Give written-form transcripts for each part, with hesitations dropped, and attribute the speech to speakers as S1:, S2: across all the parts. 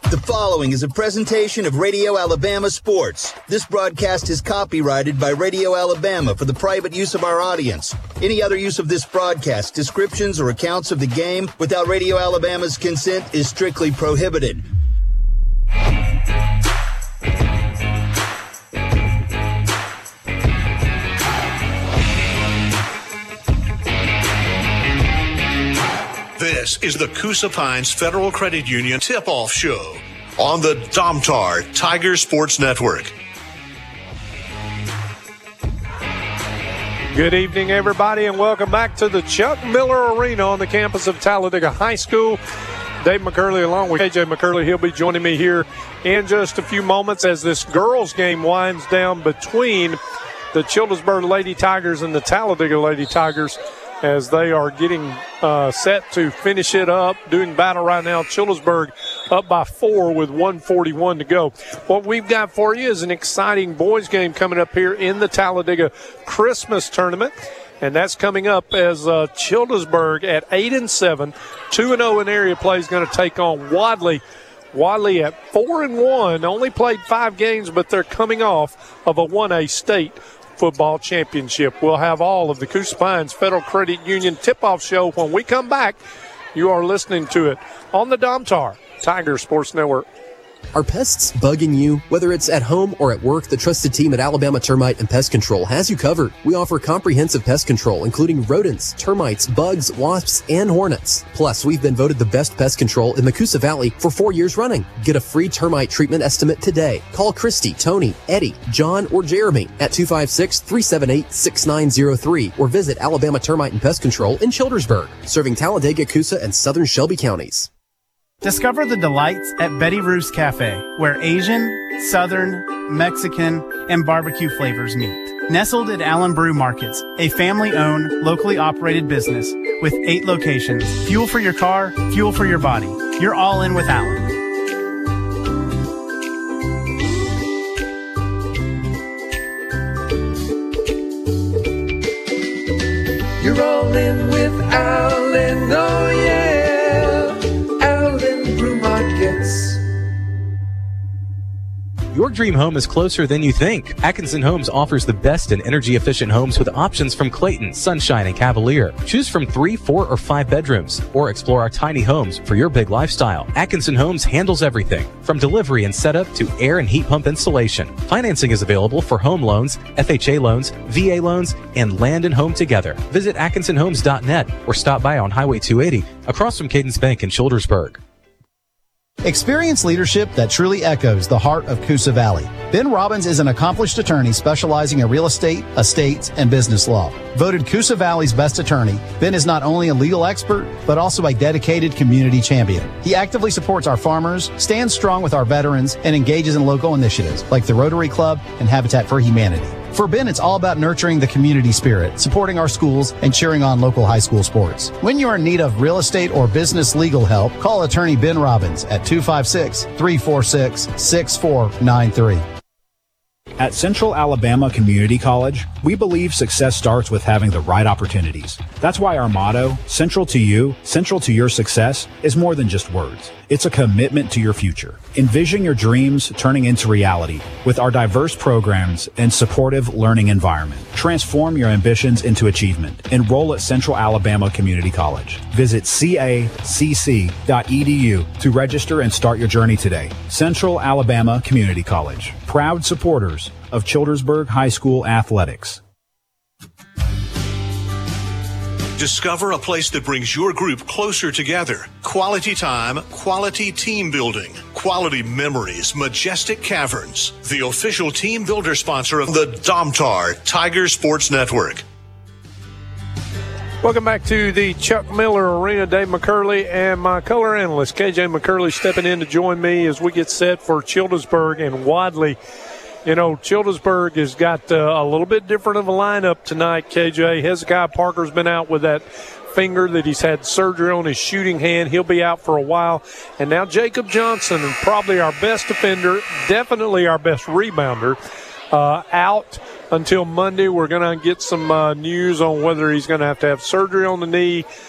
S1: The following is a presentation of Radio Alabama Sports. This broadcast is copyrighted by Radio Alabama for the private use of our audience. Any other use of this broadcast, descriptions, or accounts of the game without Radio Alabama's consent is strictly prohibited.
S2: This is the Coosa Pines Federal Credit Union Tip-Off Show on the Domtar Tiger Sports Network.
S3: Good evening, everybody, and welcome back to the Chuck Miller Arena on the campus of Talladega High School. Dave McCurley along with KJ McCurley. He'll be joining me here in just a few moments as this girls game winds down between the Childersburg Lady Tigers and the Talladega Lady Tigers, as they are getting set to finish it up, doing battle right now. Childersburg up by 4 with 1:41 to go. What we've got for you is an exciting boys game coming up here in the Talladega Christmas tournament, and that's coming up as Childersburg at 8-7, 2-0 in area play is going to take on Wadley. Wadley at 4-1, only played 5 games, but they're coming off of a 1A state football championship. We'll have all of the Coosa Pines Federal Credit Union tip-off show when we come back. You are listening to it on the Domtar Tiger Sports Network.
S4: Are pests bugging you? Whether it's at home or at work, the trusted team at Alabama Termite and Pest Control has you covered. We offer comprehensive pest control, including rodents, termites, bugs, wasps, and hornets. Plus, we've been voted the best pest control in the Coosa Valley for 4 years running. Get a free termite treatment estimate today. Call Christy, Tony, Eddie, John, or Jeremy at 256-378-6903 or visit Alabama Termite and Pest Control in Childersburg, serving Talladega, Coosa, and southern Shelby counties.
S5: Discover the delights at Betty Ruth's Cafe, where Asian, Southern, Mexican, and barbecue flavors meet. Nestled at Allen Brew Markets, a family-owned, locally operated business with 8 locations. Fuel for your car, fuel for your body. You're all in with Allen.
S6: You're all in with Allen, oh yeah.
S7: Your dream home is closer than you think. Atkinson Homes offers the best in energy-efficient homes with options from Clayton, Sunshine, and Cavalier. Choose from 3, 4, or 5 bedrooms, or explore our tiny homes for your big lifestyle. Atkinson Homes handles everything, from delivery and setup to air and heat pump installation. Financing is available for home loans, FHA loans, VA loans, and land and home together. Visit AtkinsonHomes.net or stop by on Highway 280 across from Cadence Bank in Childersburg.
S8: Experience leadership that truly echoes the heart of Coosa Valley. Ben Robbins is an accomplished attorney specializing in real estate, estates, and business law. Voted Coosa Valley's best attorney, Ben is not only a legal expert, but also a dedicated community champion. He actively supports our farmers, stands strong with our veterans, and engages in local initiatives like the Rotary Club and Habitat for Humanity. For Ben, it's all about nurturing the community spirit, supporting our schools, and cheering on local high school sports. When you're in need of real estate or business legal help, call attorney Ben Robbins at 256-346-6493.
S9: At Central Alabama Community College, we believe success starts with having the right opportunities. That's why our motto, Central to You, Central to Your Success, is more than just words. It's a commitment to your future. Envision your dreams turning into reality with our diverse programs and supportive learning environment. Transform your ambitions into achievement. Enroll at Central Alabama Community College. Visit cacc.edu to register and start your journey today. Central Alabama Community College, proud supporters of Childersburg High School athletics.
S2: Discover a place that brings your group closer together. Quality time, quality team building, quality memories, Majestic Caverns, the official team builder sponsor of the Domtar Tiger Sports Network.
S3: Welcome back to the Chuck Miller Arena. Dave McCurley and my color analyst, KJ McCurley, stepping in to join me as we get set for Childersburg and Wadley. You know, Childersburg has got a little bit different of a lineup tonight, KJ. Hezekiah Parker's been out with that finger that he's had surgery on his shooting hand. He'll be out for a while. And now Jacob Johnson, probably our best defender, definitely our best rebounder, out until Monday. We're going to get some news on whether he's going to have surgery on the knee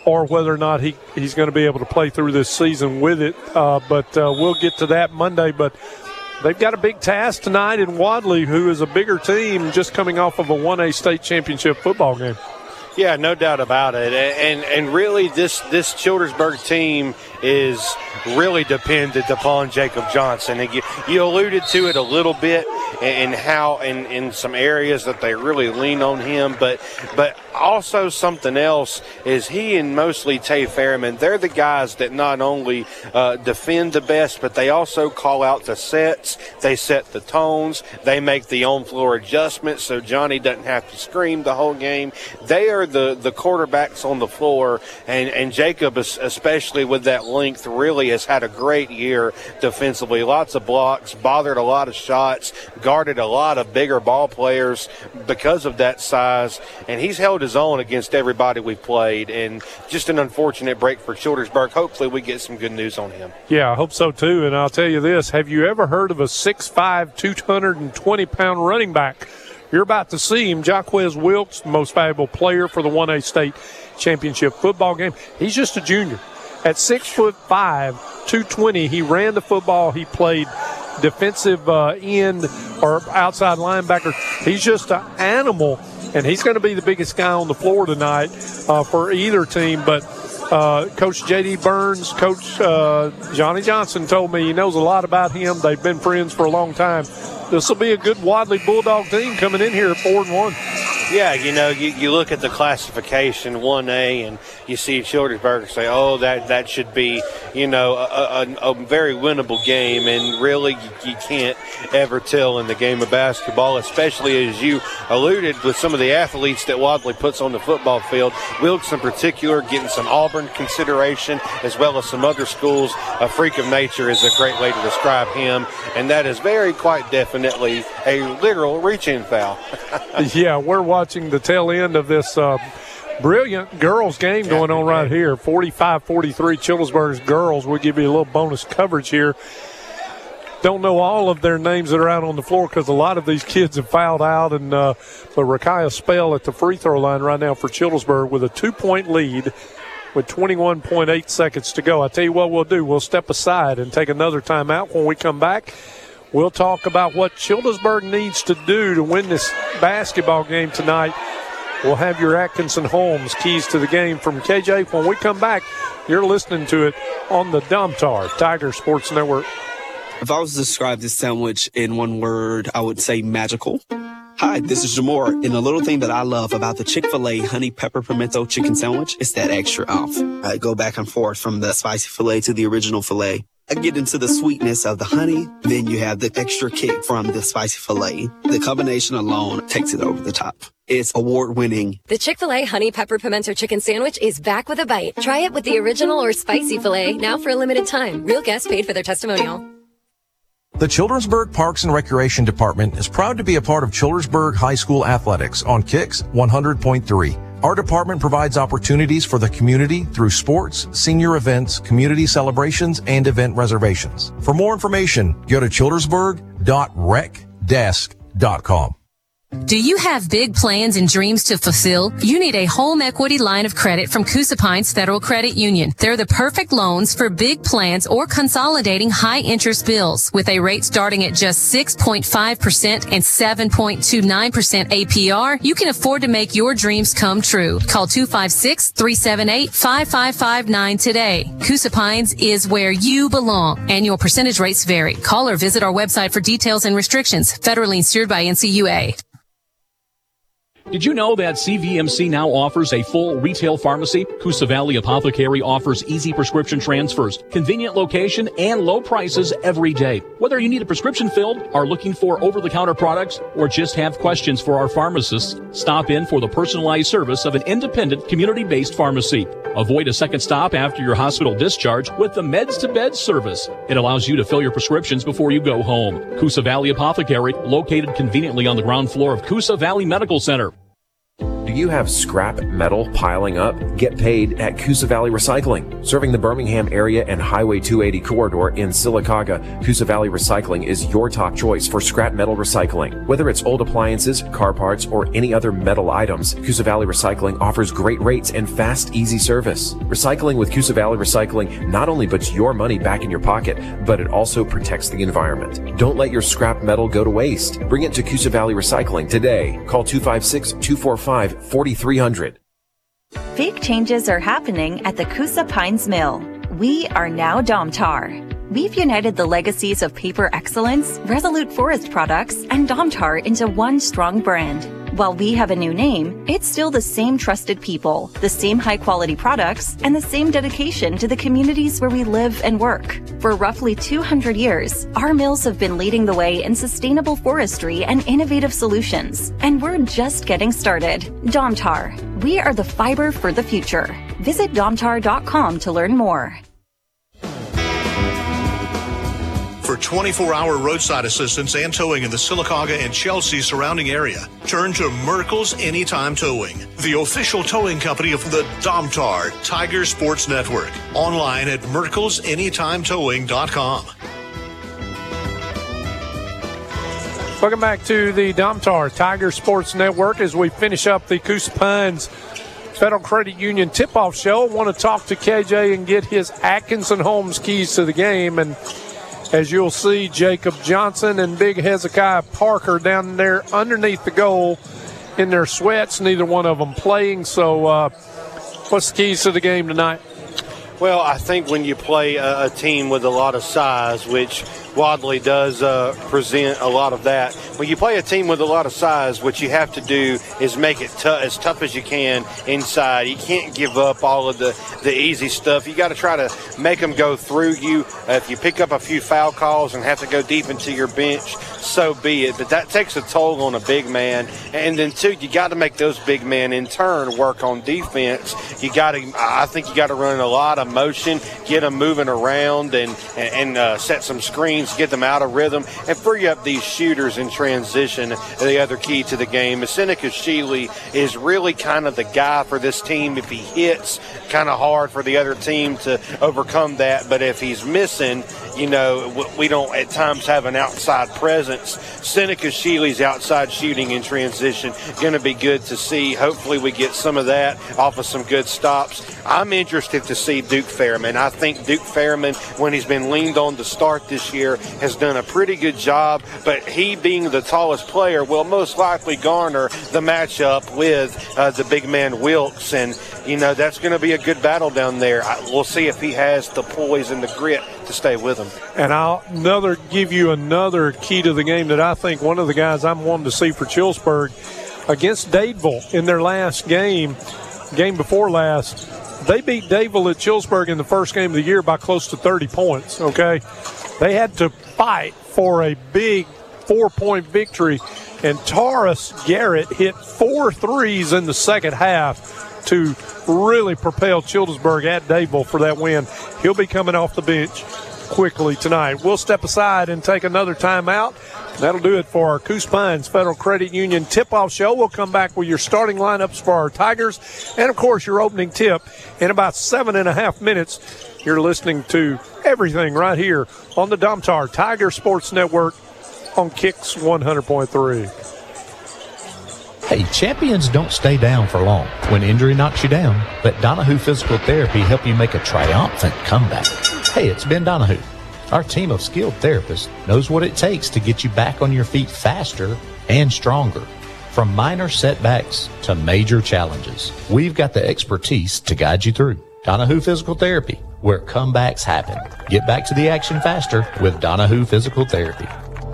S3: or whether or not he's going to be able to play through this season with it. But we'll get to that Monday. But they've got a big task tonight in Wadley, who is a bigger team just coming off of a 1A state championship football game.
S10: Yeah, no doubt about it. And really this Childersburg team is really dependent upon Jacob Johnson. And you alluded to it a little bit in how in some areas that they really lean on him, but also something else is he and mostly Tay Fairman, they're the guys that not only defend the best, but they also call out the sets, they set the tones, they make the on-floor adjustments so Johnny doesn't have to scream the whole game. They are the quarterbacks on the floor, and Jacob, especially with that length, really has had a great year defensively. Lots of blocks, bothered a lot of shots, guarded a lot of bigger ball players because of that size, and he's held his own against everybody we've played, and just an unfortunate break for Childersburg. Hopefully we get some good news on him.
S3: Yeah, I hope so too, and I'll tell you this, have you ever heard of a 6'5", 220-pound running back? You're about to see him. Jaquez Wilkes, the most valuable player for the 1A state championship football game. He's just a junior. At 6'5", 220, he ran the football. He played defensive end or outside linebacker. He's just an animal, and he's going to be the biggest guy on the floor tonight for either team. But Coach J.D. Burns, Coach Johnny Johnson told me he knows a lot about him. They've been friends for a long time. This will be a good Wadley Bulldog team coming in here at 4-1.
S10: Yeah, you look at the classification 1A and you see Childersburg say, oh, that should be, a very winnable game. And really, you can't ever tell in the game of basketball, especially as you alluded with some of the athletes that Wadley puts on the football field. Wilkes in particular getting some Auburn consideration as well as some other schools. A freak of nature is a great way to describe him. And that is quite definitely a literal reach-in foul.
S3: Yeah, we're watching the tail end of this brilliant girls game going on right here. 45-43 Childersburg's girls. We'll give you a little bonus coverage here. Don't know all of their names that are out on the floor because a lot of these kids have fouled out. And but Rakaya Spell at the free throw line right now for Childersburg with a 2-point lead with 21.8 seconds to go. I tell you what we'll do. We'll step aside and take another timeout. When we come back, we'll talk about what Childersburg needs to do to win this basketball game tonight. We'll have your Atkinson Holmes keys to the game from KJ. When we come back, you're listening to it on the Domtar Tiger Sports Network.
S11: If I was to describe this sandwich in one word, I would say magical. Hi, this is Jamore, and the little thing that I love about the Chick-fil-A honey pepper pimento chicken sandwich is that extra oomph. I go back and forth from the spicy filet to the original filet. I get into the sweetness of the honey, then you have the extra kick from the spicy filet. The combination alone takes it over the top. It's award-winning.
S12: The Chick-fil-A Honey Pepper Pimento Chicken Sandwich is back with a bite. Try it with the original or spicy filet, now for a limited time. Real guests paid for their testimonial.
S13: The Childersburg Parks and Recreation Department is proud to be a part of Childersburg High School athletics on Kicks 100.3. Our department provides opportunities for the community through sports, senior events, community celebrations, and event reservations. For more information, go to childersburg.recdesk.com.
S14: Do you have big plans and dreams to fulfill? You need a home equity line of credit from Coosa Pines Federal Credit Union. They're the perfect loans for big plans or consolidating high interest bills. With a rate starting at just 6.5% and 7.29% APR, you can afford to make your dreams come true. Call 256-378-5559 today. Coosa Pines is where you belong. Annual percentage rates vary. Call or visit our website for details and restrictions. Federally insured by NCUA.
S15: Did you know that CVMC now offers a full retail pharmacy? Coosa Valley Apothecary offers easy prescription transfers, convenient location, and low prices every day. Whether you need a prescription filled, are looking for over-the-counter products, or just have questions for our pharmacists, stop in for the personalized service of an independent, community-based pharmacy. Avoid a second stop after your hospital discharge with the Meds-to-Bed service. It allows you to fill your prescriptions before you go home. Coosa Valley Apothecary, located conveniently on the ground floor of Coosa Valley Medical Center. Do
S16: you have scrap metal piling up? Get paid at Coosa Valley Recycling. Serving the Birmingham area and Highway 280 corridor in Sylacauga, Coosa Valley Recycling is your top choice for scrap metal recycling. Whether it's old appliances, car parts, or any other metal items, Coosa Valley Recycling offers great rates and fast, easy service. Recycling with Coosa Valley Recycling not only puts your money back in your pocket, but it also protects the environment. Don't let your scrap metal go to waste. Bring it to Coosa Valley Recycling today. Call 256-245-4300.
S17: Big changes are happening at the Coosa Pines Mill. We are now Domtar. We've united the legacies of Paper Excellence, Resolute Forest Products, and Domtar into one strong brand. While we have a new name, it's still the same trusted people, the same high-quality products, and the same dedication to the communities where we live and work. For roughly 200 years, our mills have been leading the way in sustainable forestry and innovative solutions. And we're just getting started. Domtar. We are the fiber for the future. Visit domtar.com to learn more.
S2: For 24-hour roadside assistance and towing in the Sylacauga and Chelsea surrounding area, turn to Merkel's Anytime Towing, the official towing company of the Domtar Tiger Sports Network. Online at merkelsanytimetowing.com.
S3: Welcome back to the Domtar Tiger Sports Network as we finish up the Coosa Pines Federal Credit Union tip-off show. I want to talk to KJ and get his Atkinson Homes keys to the game. And as you'll see, Jacob Johnson and Big Hezekiah Parker down there underneath the goal in their sweats, neither one of them playing. So what's the keys to the game tonight?
S10: Well, I think when you play a team with a lot of size, which Wadley does present a lot of that. When you play a team with a lot of size, what you have to do is make it as tough as you can inside. You can't give up all of the easy stuff. You got to try to make them go through you. If you pick up a few foul calls and have to go deep into your bench, so be it. But that takes a toll on a big man. And then, too, you got to make those big men in turn work on defense. I think you got to run a lot of motion, get them moving around, and set some screens, get them out of rhythm, and free up these shooters in transition. The other key to the game is Seneca Sheely is really kind of the guy for this team. If he hits, kind of hard for the other team to overcome that. But if he's missing, we don't at times have an outside presence. Seneca Sheely's outside shooting in transition going to be good to see. Hopefully we get some of that off of some good stops. I'm interested to see Duke Fairman. I think Duke Fairman, when he's been leaned on to start this year, has done a pretty good job, but he being the tallest player will most likely garner the matchup with the big man Wilkes, and that's going to be a good battle down there. We'll see if he has the poise and the grit to stay with him. And
S3: I'll give you another key to the game that I think one of the guys I'm wanting to see for Chillsburg against Dadeville in their last game before last. They beat Dadeville at Chillsburg in the first game of the year by close to 30 points, okay? They had to fight for a big 4-point victory, and Taurus Garrett hit 4 threes in the second half to really propel Childersburg at Dadeville for that win. He'll be coming off the bench quickly tonight. We'll step aside and take another timeout. That'll do it for our Coosa Pines Federal Credit Union tip-off show. We'll come back with your starting lineups for our Tigers and, of course, your opening tip in about 7.5 minutes. You're listening to everything right here on the Domtar Tiger Sports Network on Kicks 100.3.
S18: Hey, champions don't stay down for long. When injury knocks you down, let Donahue Physical Therapy help you make a triumphant comeback. Hey, it's Ben Donahue. Our team of skilled therapists knows what it takes to get you back on your feet faster and stronger. From minor setbacks to major challenges, we've got the expertise to guide you through. Donahue Physical Therapy, where comebacks happen. Get back to the action faster with Donahue Physical Therapy.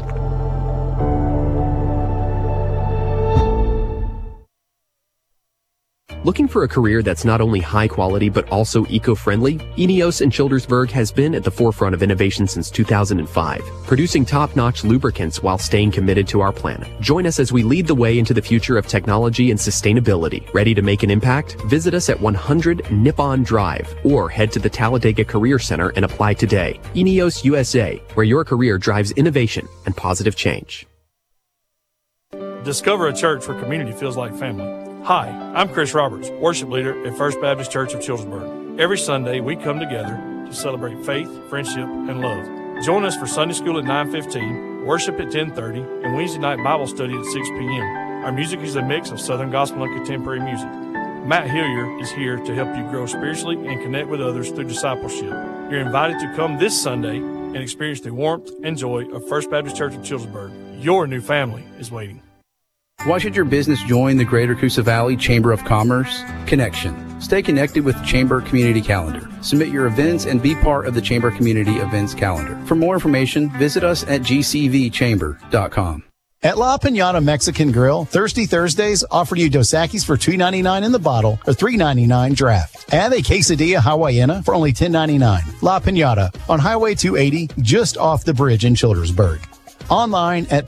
S4: Looking for a career that's not only high quality but also eco-friendly? Ineos in Childersburg has been at the forefront of innovation since 2005, producing top-notch lubricants while staying committed to our planet. Join us as we lead the way into the future of technology and sustainability. Ready to make an impact? Visit us at 100 Nippon Drive or head to the Talladega Career Center and apply today. Ineos USA, where your career drives innovation and positive change.
S19: Discover a church where community feels like family. Hi, I'm Chris Roberts, worship leader at First Baptist Church of Childersburg. Every Sunday, we come together to celebrate faith, friendship, and love. Join us for Sunday school at 9:15, worship at 10:30, and Wednesday night Bible study at 6 p.m. Our music is a mix of Southern gospel and contemporary music. Matt Hillier is here to help you grow spiritually and connect with others through discipleship. You're invited to come this Sunday and experience the warmth and joy of First Baptist Church of Childersburg. Your new family is waiting.
S20: Why should your business join the Greater Coosa Valley Chamber of Commerce? Connection. Stay connected with the Chamber Community Calendar. Submit your events and be part of the Chamber Community Events Calendar. For more information, visit us at gcvchamber.com.
S8: At La Piñata Mexican Grill, Thirsty Thursdays offer you Dos Equis for $2.99 in the bottle or $3.99 draft. Add a quesadilla Hawaiiana for only $10.99. La Piñata on Highway 280, just off the bridge in Childersburg. Online at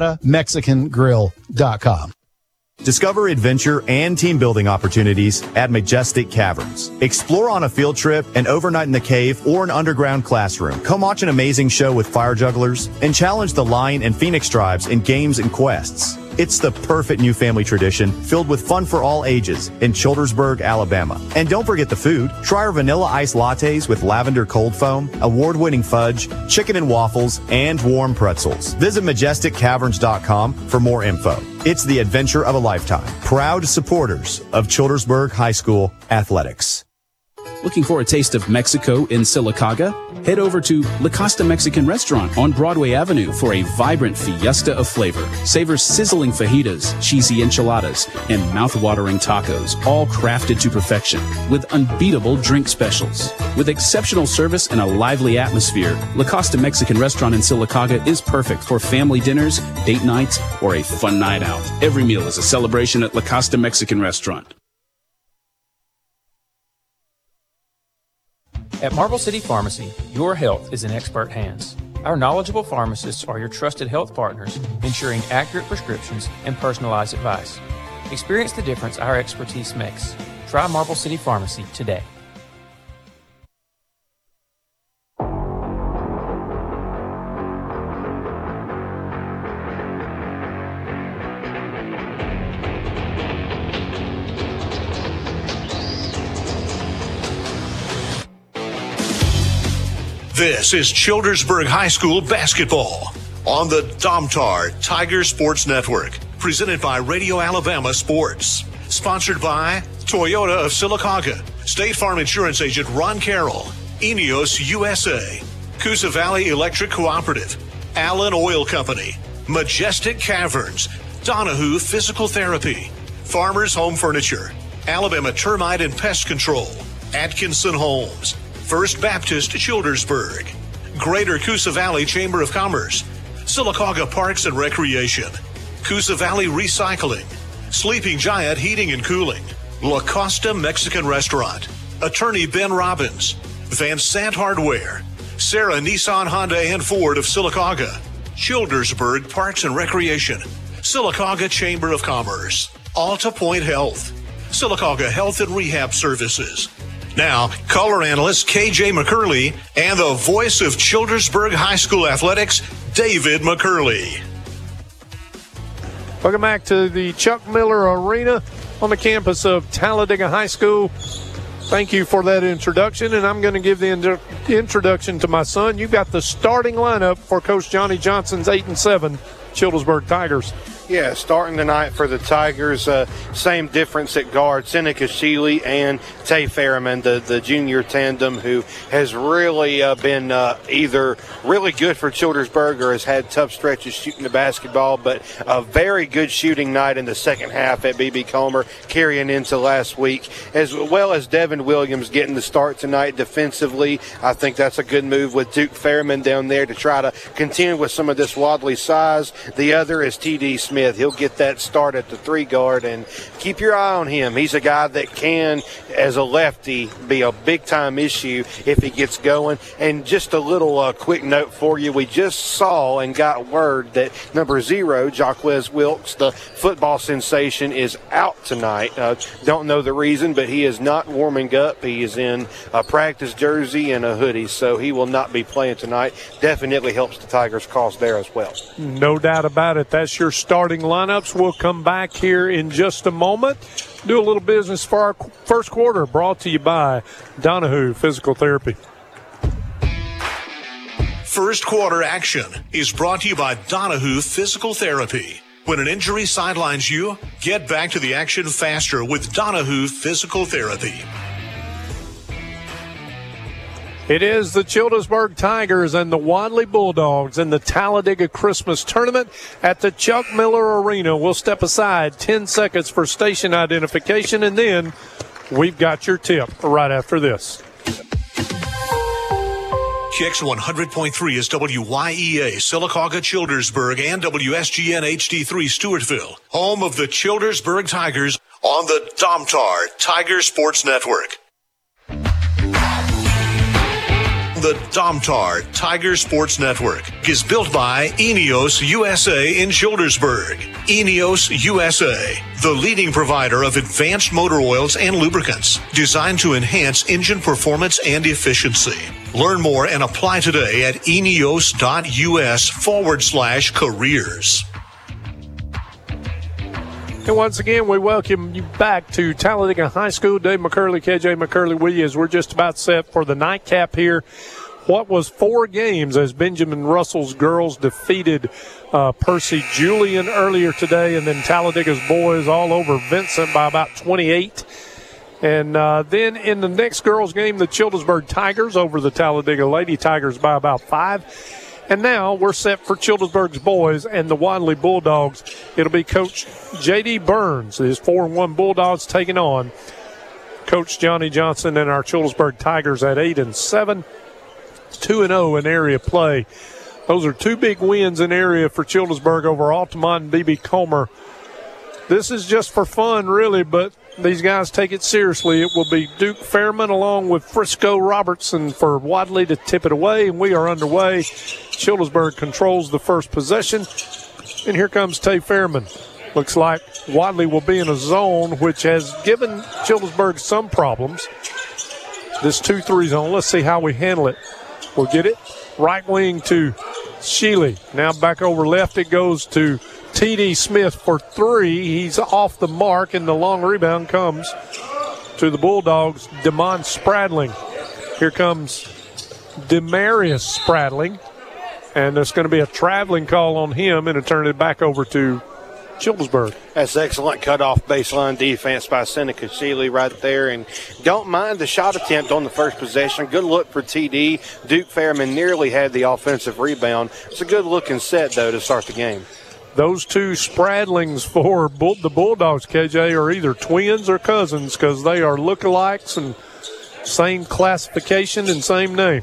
S8: piñatamexicangrill.com.
S21: Discover adventure and team building opportunities at Majestic Caverns. Explore on a field trip, an overnight in the cave, or an underground classroom. Come watch an amazing show with fire jugglers and challenge the Lion and Phoenix tribes in games and quests. It's the perfect new family tradition filled with fun for all ages in Childersburg, Alabama. And don't forget the food. Try our vanilla ice lattes with lavender cold foam, award-winning fudge, chicken and waffles, and warm pretzels. Visit MajesticCaverns.com for more info. It's the adventure of a lifetime. Proud supporters of Childersburg High School athletics.
S22: Looking for a taste of Mexico in Sylacauga? Head over to La Costa Mexican Restaurant on Broadway Avenue for a vibrant fiesta of flavor. Savor sizzling fajitas, cheesy enchiladas, and mouth-watering tacos, all crafted to perfection with unbeatable drink specials. With exceptional service and a lively atmosphere, La Costa Mexican Restaurant in Sylacauga is perfect for family dinners, date nights, or a fun night out. Every meal is a celebration at La Costa Mexican Restaurant.
S23: At Marble City Pharmacy, your health is in expert hands. Our knowledgeable pharmacists are your trusted health partners, ensuring accurate prescriptions and personalized advice. Experience the difference our expertise makes. Try Marble City Pharmacy today.
S2: This is Childersburg High School basketball on the Domtar Tiger Sports Network, presented by Radio Alabama Sports. Sponsored by Toyota of Sylacauga, State Farm Insurance Agent Ron Carroll, Ineos USA, Coosa Valley Electric Cooperative, Allen Oil Company, Majestic Caverns, Donahue Physical Therapy, Farmers Home Furniture, Alabama Termite and Pest Control, Atkinson Homes, First Baptist Childersburg, Greater Coosa Valley Chamber of Commerce, Sylacauga Parks and Recreation, Coosa Valley Recycling, Sleeping Giant Heating and Cooling, La Costa Mexican Restaurant, Attorney Ben Robbins, Van Sant Hardware, Sarah Nissan Honda and Ford of Sylacauga, Childersburg Parks and Recreation, Sylacauga Chamber of Commerce, Alta Point Health, Sylacauga Health and Rehab Services. Now, color analyst KJ McCurley and the voice of Childersburg High School athletics, David McCurley.
S3: Welcome back to the Chuck Miller Arena on the campus of Talladega High School. Thank you for that introduction, and I'm going to give the introduction to my son. You've got the starting lineup for Coach Johnny Johnson's 8-7 Childersburg Tigers.
S10: Yeah, starting tonight for the Tigers, same difference at guard, Seneca Sheely and Tay Ferriman, the junior tandem who has really been either really good for Childersburg or has had tough stretches shooting the basketball, but a very good shooting night in the second half at B.B. Comer, carrying into last week, as well as Devin Williams getting the start tonight defensively. I think that's a good move with Duke Ferriman down there to try to continue with some of this Wadley size. The other is T.D. Smith. He'll get that start at the 3 guard, and keep your eye on him. He's a guy that can, as a lefty, be a big-time issue if he gets going. And just a little quick note for you. We just saw and got word that number 0, Jaquez Wilkes, the football sensation, is out tonight. Don't know the reason, but he is not warming up. He is in a practice jersey and a hoodie, so he will not be playing tonight. Definitely helps the Tigers' cause there as well.
S3: No doubt about it. That's your start starting lineups. We'll come back here in just a moment. Do a little business for our first quarter, brought to you by Donahue Physical Therapy.
S2: First quarter action is brought to you by Donahue Physical Therapy. When an injury sidelines you, get back to the action faster with Donahue Physical Therapy.
S3: It is the Childersburg Tigers and the Wadley Bulldogs in the Talladega Christmas Tournament at the Chuck Miller Arena. We'll step aside 10 seconds for station identification, and then we've got your tip right after this.
S2: Kicks 100.3 is WYEA, Sylacauga, Childersburg, and WSGN HD3 Stewartville, home of the Childersburg Tigers on the Domtar Tiger Sports Network. The Domtar Tiger Sports Network is built by Eneos USA in Childersburg. Eneos USA, the leading provider of advanced motor oils and lubricants designed to enhance engine performance and efficiency. Learn more and apply today at eneos.us/careers.
S3: And once again, we welcome you back to Talladega High School. Dave McCurley, KJ McCurley, we as we're just about set for the nightcap here. What was 4 games as Benjamin Russell's girls defeated Percy Julian earlier today, and then Talladega's boys all over Vincent by about 28. And then in the next girls game, the Childersburg Tigers over the Talladega Lady Tigers by about 5. And now we're set for Childersburg's boys and the Wadley Bulldogs. It'll be Coach J.D. Burns, his 4-1 Bulldogs, taking on Coach Johnny Johnson and our Childersburg Tigers at 8-7, 2-0 in area play. Those are 2 big wins in area for Childersburg over Altamont and B.B. Comer. This is just for fun, really, but these guys take it seriously. It will be Duke Fairman along with Frisco Robertson for Wadley to tip it away, and we are underway. Childersburg controls the first possession, and here comes Tay Fairman. Looks like Wadley will be in a zone, which has given Childersburg some problems. This 2-3 zone, let's see how we handle it. We'll get it right wing to Sheely. Now back over left it goes to T.D. Smith for 3. He's off the mark, and the long rebound comes to the Bulldogs, Demond Spradling. Here comes Demarius Spradling, and there's going to be a traveling call on him, and it'll turn it back over to Childersburg.
S10: That's excellent cutoff baseline defense by Seneca Sheely right there. And don't mind the shot attempt on the first possession. Good look for TD. Duke Fairman nearly had the offensive rebound. It's a good looking set, though, to start the game.
S3: Those 2 Spradlings for the Bulldogs, KJ, are either twins or cousins because they are lookalikes and same classification and same name.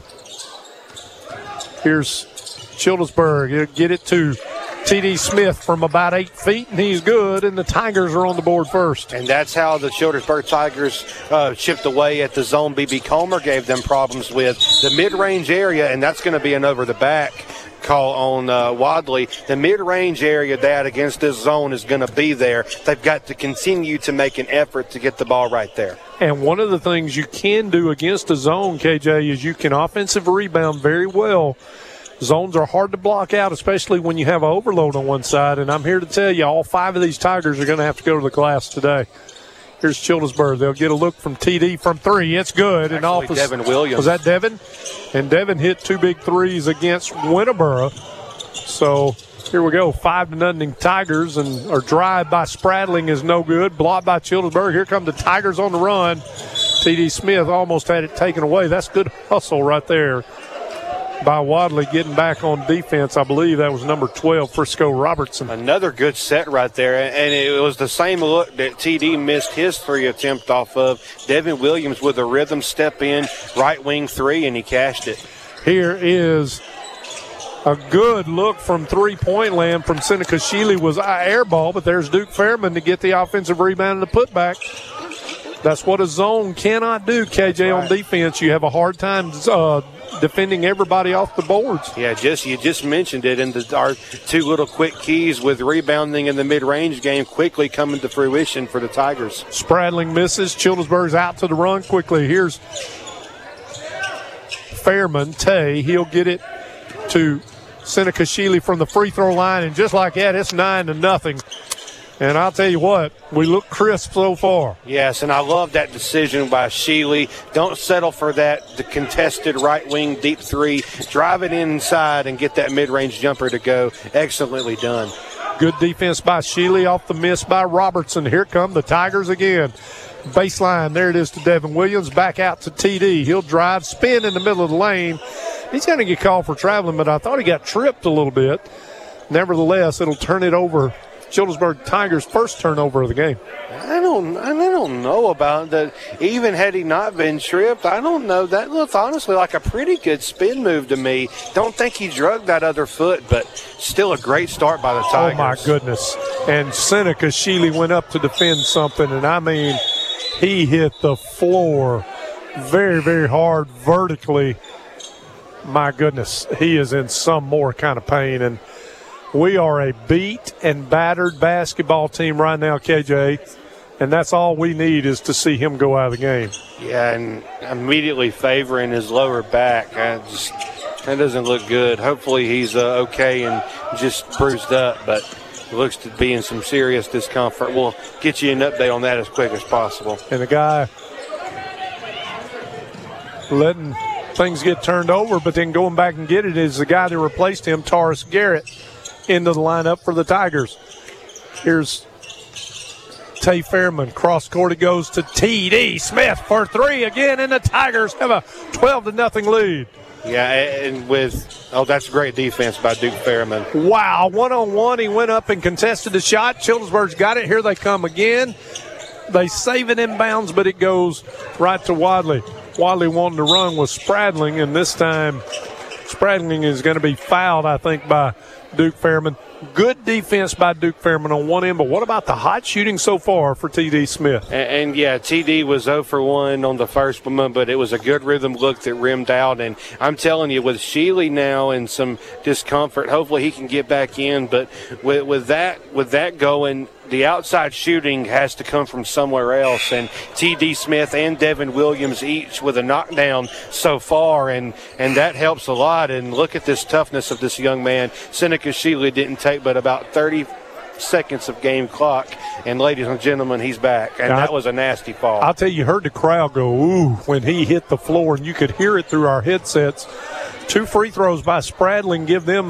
S3: Here's Childersburg. He'll get it to T.D. Smith from about 8 feet, and he's good, and the Tigers are on the board first.
S10: And that's how the Childersburg Tigers chipped away at the zone B.B. Comer gave them problems with the mid-range area, and that's going to be an over-the-back call on Wadley. The mid-range area that against this zone is going to be there. They've got to continue to make an effort to get the ball right there.
S3: And one of the things you can do against a zone, KJ, is you can offensive rebound very well. Zones are hard to block out, especially when you have an overload on one side. And I'm here to tell you, all 5 of these Tigers are going to have to go to the glass today. Here's Childersburg. They'll get a look from TD from 3. It's good.
S10: And off Devin Williams.
S3: Was that Devin? And Devin hit 2 big threes against Winterboro. So here we go, 5-0 Tigers, and our drive by Spradling is no good. Blocked by Childersburg. Here come the Tigers on the run. T.D. Smith almost had it taken away. That's good hustle right there by Wadley getting back on defense. I believe that was number 12, Frisco Robertson.
S10: Another good set right there, and it was the same look that TD missed his 3 attempt off of. Devin Williams with a rhythm step in, right wing 3, and he cashed it.
S3: Here is a good look from three-point land from Seneca Sheely. Was air ball, but there's Duke Fairman to get the offensive rebound and the putback. That's what a zone cannot do, KJ, on defense. You have a hard time defending everybody off the boards.
S10: Yeah, you just mentioned it in our 2 little quick keys with rebounding in the mid-range game quickly coming to fruition for the Tigers.
S3: Spradling misses. Childersburg's out to the run quickly. Here's Fairman, Tay. He'll get it to Seneca Shealy from the free throw line, and just like that, it's 9-0. And I'll tell you what, we look crisp so far.
S10: Yes, and I love that decision by Shealy. Don't settle for the contested right wing deep three. Drive it inside and get that mid-range jumper to go. Excellently done.
S3: Good defense by Shealy off the miss by Robertson. Here come the Tigers again. Baseline, there it is to Devin Williams. Back out to TD. He'll drive, spin in the middle of the lane. He's going to get called for traveling, but I thought he got tripped a little bit. Nevertheless, it'll turn it over. Childersburg Tigers' first turnover of the game.
S10: I don't know about that. Even had he not been tripped, I don't know. That looked honestly like a pretty good spin move to me. Don't think he drugged that other foot, but still a great start by the Tigers.
S3: Oh, my goodness. And Seneca Shealy went up to defend something, and I mean, he hit the floor very, very hard vertically. My goodness, he is in some more kind of pain, and we are a beat and battered basketball team right now, KJ, and that's all we need is to see him go out of the game.
S10: Yeah, and immediately favoring his lower back. That doesn't look good. Hopefully he's okay and just bruised up, but it looks to be in some serious discomfort. We'll get you an update on that as quick as possible.
S3: And the guy letting things get turned over, but then going back and get it is the guy that replaced him, Taurus Garrett, into the lineup for the Tigers. Here's Tay Fairman. Cross court, it goes to T.D. Smith for three again, and the Tigers have a 12-0 lead.
S10: Yeah, and that's great defense by Duke Fairman.
S3: Wow, one-on-one, he went up and contested the shot. Childersburg's got it. Here they come again. They save it inbounds, but it goes right to Wadley. Wadley wanting to run with Spradling, and this time Spradling is going to be fouled, I think, by Duke Fairman. Good defense by Duke Fairman on one end, but what about the hot shooting so far for T.D. Smith?
S10: And yeah, T.D. was 0 for 1 on the first one, but it was a good rhythm look that rimmed out. And I'm telling you, with Shealy now and some discomfort, hopefully he can get back in. But with that going, the outside shooting has to come from somewhere else. And T.D. Smith and Devin Williams each with a knockdown so far, and that helps a lot. And look at this toughness of this young man. Seneca Shealy didn't take but about 30 seconds of game clock, and ladies and gentlemen, he's back, and that was a nasty fall.
S3: I'll tell you heard the crowd go ooh when he hit the floor, and you could hear it through our headsets. 2 free throws by Spradling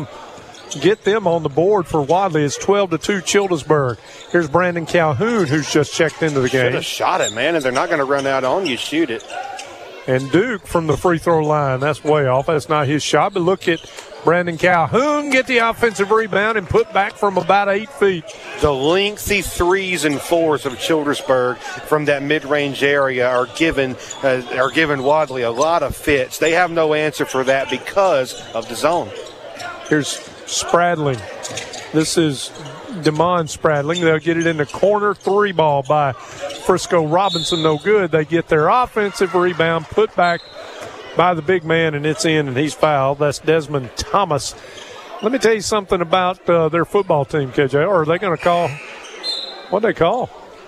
S3: get them on the board for Wadley. It's 12-2 Childersburg. Here's Brandon Calhoun, who's just checked into the game.
S10: Should have shot it, man, and they're not going to run out on you. Shoot it.
S3: And Duke from the free throw line, that's way off. That's not his shot, but look at Brandon Calhoun get the offensive rebound and put back from about 8 feet.
S10: The lengthy 3s and 4s of Childersburg from that mid-range area are giving Wadley a lot of fits. They have no answer for that because of the zone.
S3: Here's Spradling. This is Demond Spradling. They'll get it in the corner. 3 ball by Frisco Robinson. No good. They get their offensive rebound put back by the big man, and it's in, and he's fouled. That's Desmond Thomas. Let me tell you something about their football team, KJ. Or are they going to call? What'd they call?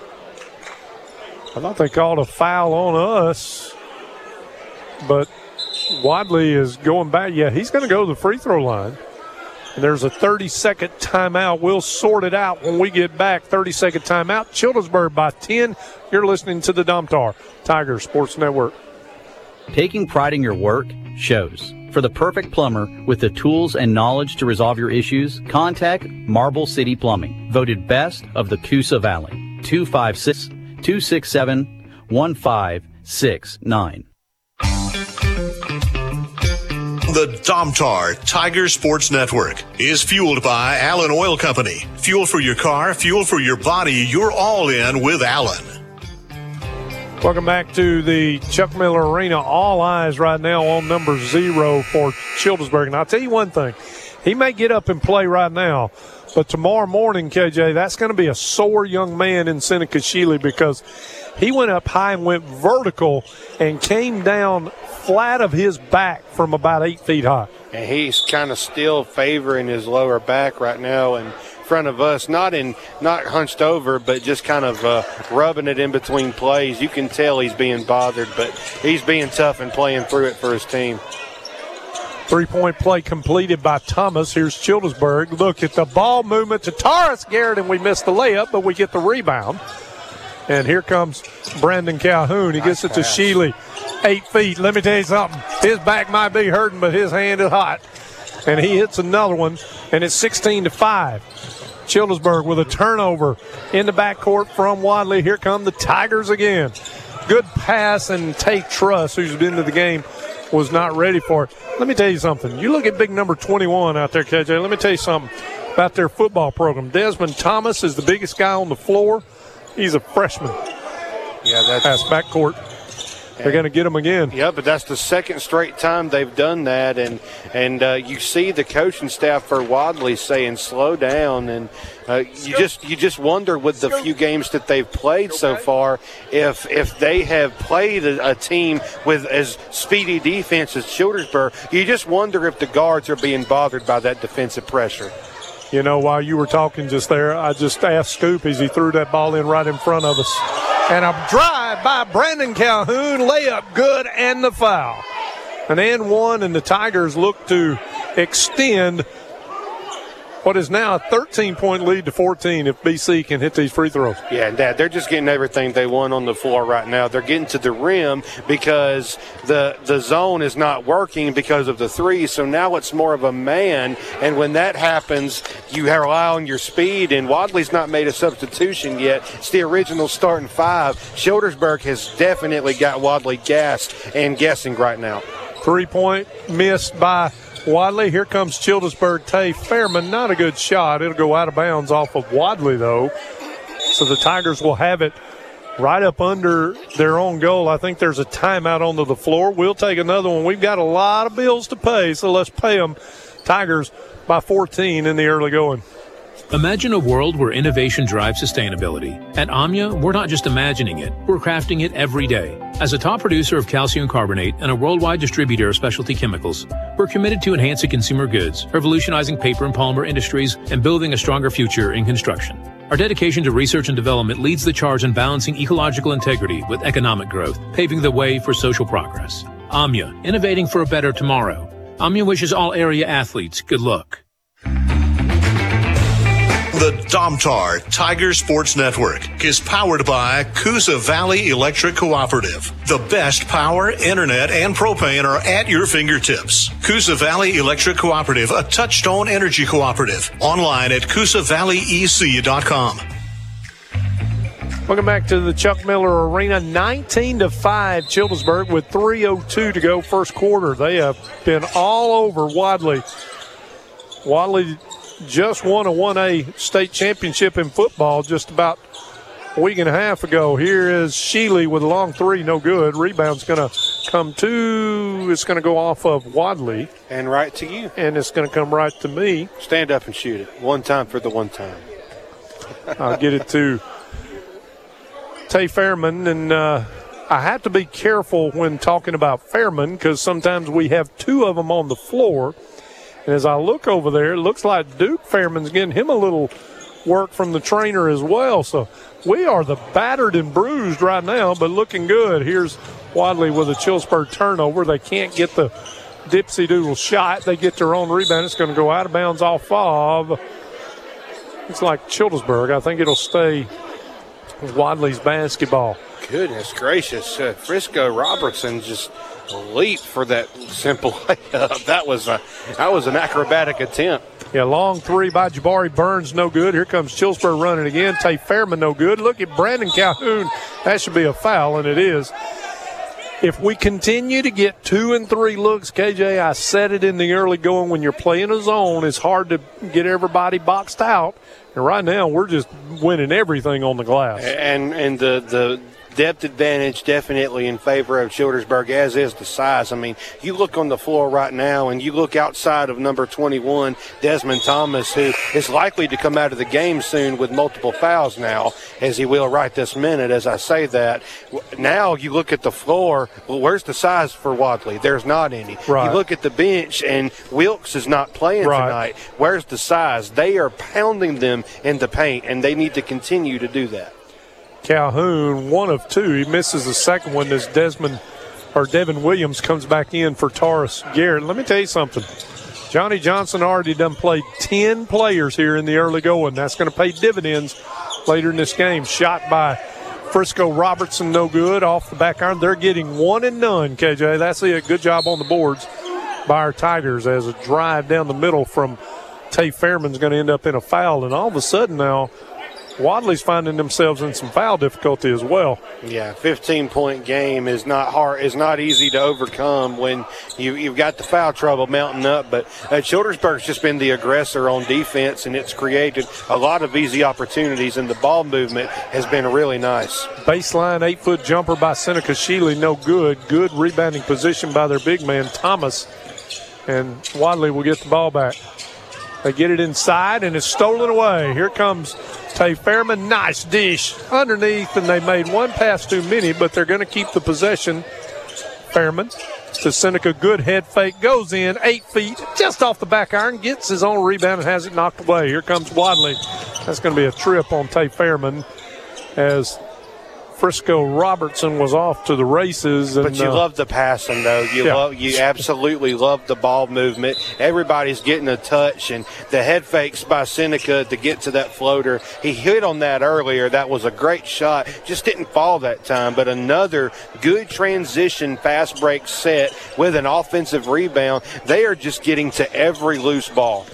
S3: I thought they called a foul on us. But Wadley is going back. Yeah, he's going to go to the free throw line. And there's a 30-second timeout. We'll sort it out when we get back. 30-second timeout. Childersburg by 10. You're listening to the Domtar Tiger Sports Network.
S1: Taking pride in your work shows. For the perfect plumber with the tools and knowledge to resolve your issues, contact Marble City Plumbing. Voted best of the Coosa Valley. 256-267-1569.
S2: The Domtar Tiger Sports Network is fueled by Allen Oil Company. Fuel for your car, fuel for your body. You're all in with Allen.
S3: Welcome back to the Chuck Miller Arena. All eyes right now on number 0 for Childersburg. And I'll tell you one thing. He may get up and play right now, but tomorrow morning, KJ, that's going to be a sore young man in Seneca Shealy because he went up high and went vertical and came down flat of his back from about 8 feet high.
S10: And he's kind of still favoring his lower back right now in front of us, not hunched over, but just kind of rubbing it in between plays. You can tell he's being bothered, but he's being tough and playing through it for his team.
S3: 3-point play completed by Thomas. Here's Childersburg. Look at the ball movement to Taurus Garrett, and we missed the layup, but we get the rebound. And here comes Brandon Calhoun. He gets it to Sheely. 8 feet. Let me tell you something. His back might be hurting, but his hand is hot. And he hits another one, and it's 16-5. Childersburg with a turnover in the backcourt from Wadley. Here come the Tigers again. Good pass, and Tate Truss, who's been to the game, was not ready for it. Let me tell you something. You look at big number 21 out there, KJ. Let me tell you something about their football program. Desmond Thomas is the biggest guy on the floor. He's a freshman.
S10: Yeah,
S3: that's backcourt. They're going to get him again.
S10: Yeah, but that's the second straight time they've done that, and you see the coaching staff for Wadley saying slow down, and you just wonder with the few games that they've played so far if they have played a team with as speedy defense as Childersburg. You just wonder if the guards are being bothered by that defensive pressure.
S3: You know, while you were talking just there, I just asked Scoop as he threw that ball in right in front of us. And a drive by Brandon Calhoun, layup good, and the foul. An and one, and the Tigers look to extend what is now a 13-point lead to 14 if BC can hit these free throws.
S10: Yeah, and Dad, they're just getting everything they want on the floor right now. They're getting to the rim because the zone is not working because of the three, so now it's more of a man, and when that happens, you rely on your speed, and Wadley's not made a substitution yet. It's the original starting five. Childersburg has definitely got Wadley gassed and guessing right now.
S3: 3-point missed by Wadley. Here comes Childersburg. Tay Fairman, not a good shot. It'll go out of bounds off of Wadley, though. So the Tigers will have it right up under their own goal. I think there's a timeout onto the floor. We'll take another one. We've got a lot of bills to pay, so let's pay them. Tigers by 14 in the early going.
S15: Imagine a world where innovation drives sustainability. At Omnia, we're not just imagining it, we're crafting it every day. As a top producer of calcium carbonate and a worldwide distributor of specialty chemicals, we're committed to enhancing consumer goods, revolutionizing paper and polymer industries, and building a stronger future in construction. Our dedication to research and development leads the charge in balancing ecological integrity with economic growth, paving the way for social progress. Omnia, innovating for a better tomorrow. Omnia wishes all area athletes good luck.
S2: The Domtar Tiger Sports Network is powered by Coosa Valley Electric Cooperative. The best power, internet, and propane are at your fingertips. Coosa Valley Electric Cooperative, a Touchstone Energy Cooperative. Online at CoosaValleyEC.com.
S3: Welcome back to the Chuck Miller Arena. 19-5 Childersburg with 3:02 to go first quarter. They have been all over Wadley. Wadley just won a 1A state championship in football just about a week and a half ago. Here is Sheely with a long three, no good. Rebound's going to come to, it's going to go off of Wadley.
S10: And right to you.
S3: And it's going to come right to me.
S10: Stand up and shoot it. One time for the one time.
S3: I'll get it to Tay Fairman. And I have to be careful when talking about Fairman because sometimes we have two of them on the floor. And as I look over there, it looks like Duke Fairman's getting him a little work from the trainer as well. So we are the battered and bruised right now, but looking good. Here's Wadley with a Childersburg turnover. They can't get the dipsy-doodle shot. They get their own rebound. It's going to go out of bounds off of, it's like Childersburg. I think it'll stay Wadley's basketball.
S10: Goodness gracious. Frisco Robertson just leap for that simple layup. That was an acrobatic attempt.
S3: Yeah, long three by Jabari Burns, no good. Here comes Childersburg running again. Tay Fairman, no good. Look at Brandon Calhoun. That should be a foul, and it is. If we continue to get 2 and 3 looks, KJ, I said it in the early going, when you're playing a zone, it's hard to get everybody boxed out. And right now, we're just winning everything on the glass.
S10: And the depth advantage definitely in favor of Childersburg, as is the size. I mean, you look on the floor right now and you look outside of number 21, Desmond Thomas, who is likely to come out of the game soon with multiple fouls now, as he will right this minute as I say that. Now you look at the floor, well, where's the size for Wadley? There's not any.
S3: Right.
S10: You look at the bench and Wilkes is not playing tonight. Where's the size? They are pounding them in the paint, and they need to continue to do that.
S3: Calhoun, 1 of 2. He misses the second one as Desmond Devin Williams comes back in for Taurus Garrett. Let me tell you something. Johnny Johnson already done played 10 players here in the early going. That's going to pay dividends later in this game. Shot by Frisco Robertson, no good, off the back iron. They're getting 1 and none, KJ. That's a good job on the boards by our Tigers as a drive down the middle from Tay Fairman's going to end up in a foul. And all of a sudden now, Wadley's finding themselves in some foul difficulty as well.
S10: Yeah, 15-point game is not hard. Is not easy to overcome when you've got the foul trouble mounting up. But Childersburg's just been the aggressor on defense, and it's created a lot of easy opportunities, and the ball movement has been really nice.
S3: Baseline 8-foot jumper by Seneca Shealy, no good. Good rebounding position by their big man, Thomas. And Wadley will get the ball back. They get it inside, and it's stolen away. Here comes Tay Fairman. Nice dish underneath, and they made one pass too many, but they're going to keep the possession. Fairman to Seneca. Good head fake. Goes in 8 feet, just off the back iron. Gets his own rebound and has it knocked away. Here comes Wadley. That's going to be a trip on Tay Fairman as Frisco Robertson was off to the races. And,
S10: but you love the passing, though. You absolutely love the ball movement. Everybody's getting a touch, and the head fakes by Seneca to get to that floater. He hit on that earlier. That was a great shot. Just didn't fall that time, but another good transition fast break set with an offensive rebound. They are just getting to every loose ball.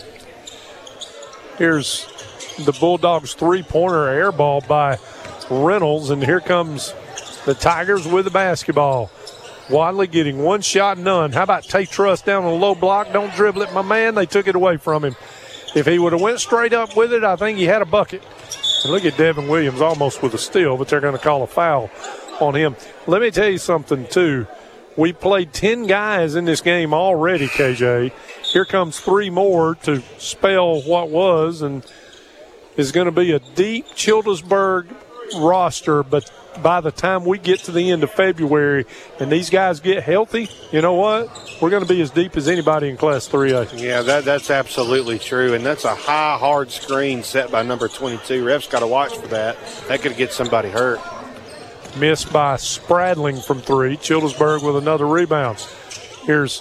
S3: Here's the Bulldogs' three-pointer air ball by Reynolds, and here comes the Tigers with the basketball. Wadley getting one shot, none. How about Tate Truss down on the low block? Don't dribble it, my man. They took it away from him. If he would have went straight up with it, I think he had a bucket. And look at Devin Williams almost with a steal, but they're going to call a foul on him. Let me tell you something, too. We played 10 guys in this game already, KJ. Here comes 3 more to spell what was, and is going to be a deep Childersburg roster, but by the time we get to the end of February and these guys get healthy, you know what? We're going to be as deep as anybody in Class 3A.
S10: Yeah, that's absolutely true, and that's a high, hard screen set by number 22. Ref's got to watch for that. That could get somebody hurt.
S3: Missed by Spradling from 3. Childersburg with another rebound. Here's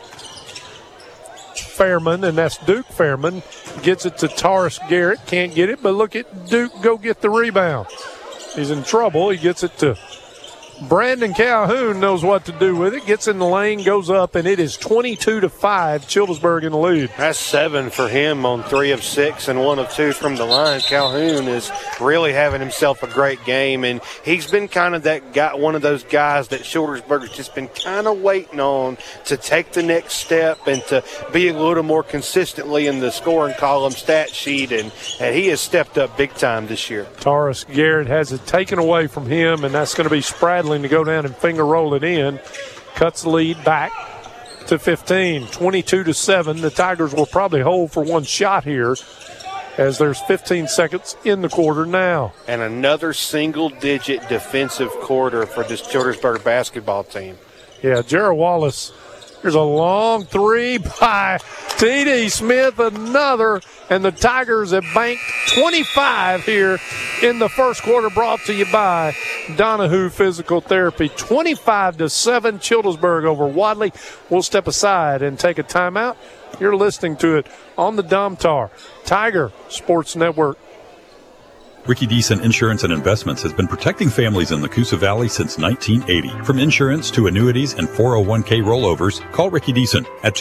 S3: Fairman, and that's Duke Fairman. Gets it to Taurus Garrett. Can't get it, but look at Duke go get the rebound. He's in trouble. He gets it to Brandon Calhoun, knows what to do with it. Gets in the lane, goes up, and it is 22-5. Childersburg in the lead.
S10: That's 7 for him on 3 of 6 and 1 of 2 from the line. Calhoun is really having himself a great game, and he's been kind of that guy, one of those guys that Childersburg's just been kind of waiting on to take the next step and to be a little more consistently in the scoring column stat sheet, and he has stepped up big time this year.
S3: Taurus Garrett has it taken away from him, and that's going to be Spradling to go down and finger roll it in. Cuts the lead back to 15, 22-7. The Tigers will probably hold for one shot here as there's 15 seconds in the quarter now.
S10: And another single-digit defensive quarter for this Childersburg basketball team.
S3: Yeah, Jarrah Wallace. There's a long 3 by T.D. Smith, another, and the Tigers have banked 25 here in the first quarter, brought to you by Donahue Physical Therapy. 25-7, Childersburg over Wadley. We'll step aside and take a timeout. You're listening to it on the Domtar Tiger Sports Network.
S5: Ricky Deason Insurance and Investments has been protecting families in the Coosa Valley since 1980. From insurance to annuities and 401k rollovers, call Ricky Deason at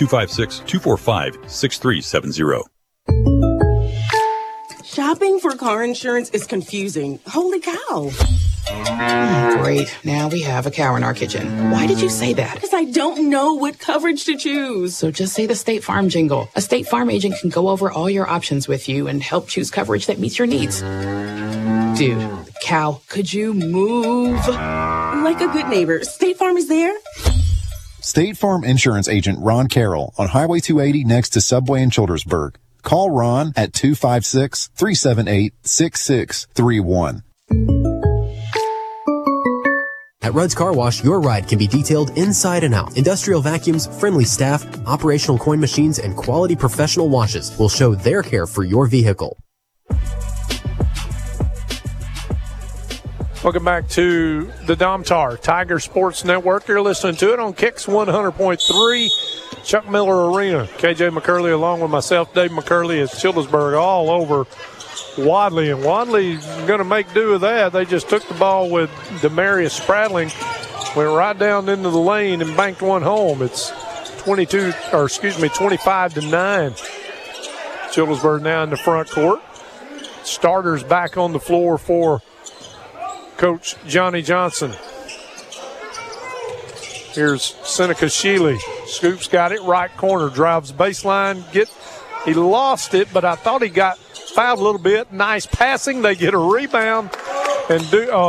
S5: 256-245-6370.
S6: Shopping for car insurance is confusing. Holy cow.
S7: Great. Now we have a cow in our kitchen. Why did you say that?
S6: Because I don't know what coverage to choose.
S7: So just say the State Farm jingle. A State Farm agent can go over all your options with you and help choose coverage that meets your needs. Dude, cow, could you move?
S6: Like a good neighbor, State Farm is there.
S24: State Farm Insurance Agent Ron Carroll on Highway 280 next to Subway in Childersburg. Call Ron at 256-378-6631.
S4: At Rudd's Car Wash, your ride can be detailed inside and out. Industrial vacuums, friendly staff, operational coin machines, and quality professional washes will show their care for your vehicle.
S3: Welcome back to the Domtar Tiger Sports Network. You're listening to it on Kicks 100.3, Chuck Miller Arena. KJ McCurley along with myself, Dave McCurley, at Childersburg all over Wadley. And Wadley going to make do with that. They just took the ball with Demarius Spradling, went right down into the lane and banked one home. It's 25-9. Childersburg now in the front court. Starters back on the floor for Coach Johnny Johnson. Here's Seneca Shealy. Scoops got it, right corner, drives baseline. He lost it, but I thought he got fouled a little bit. Nice passing. They get a rebound. And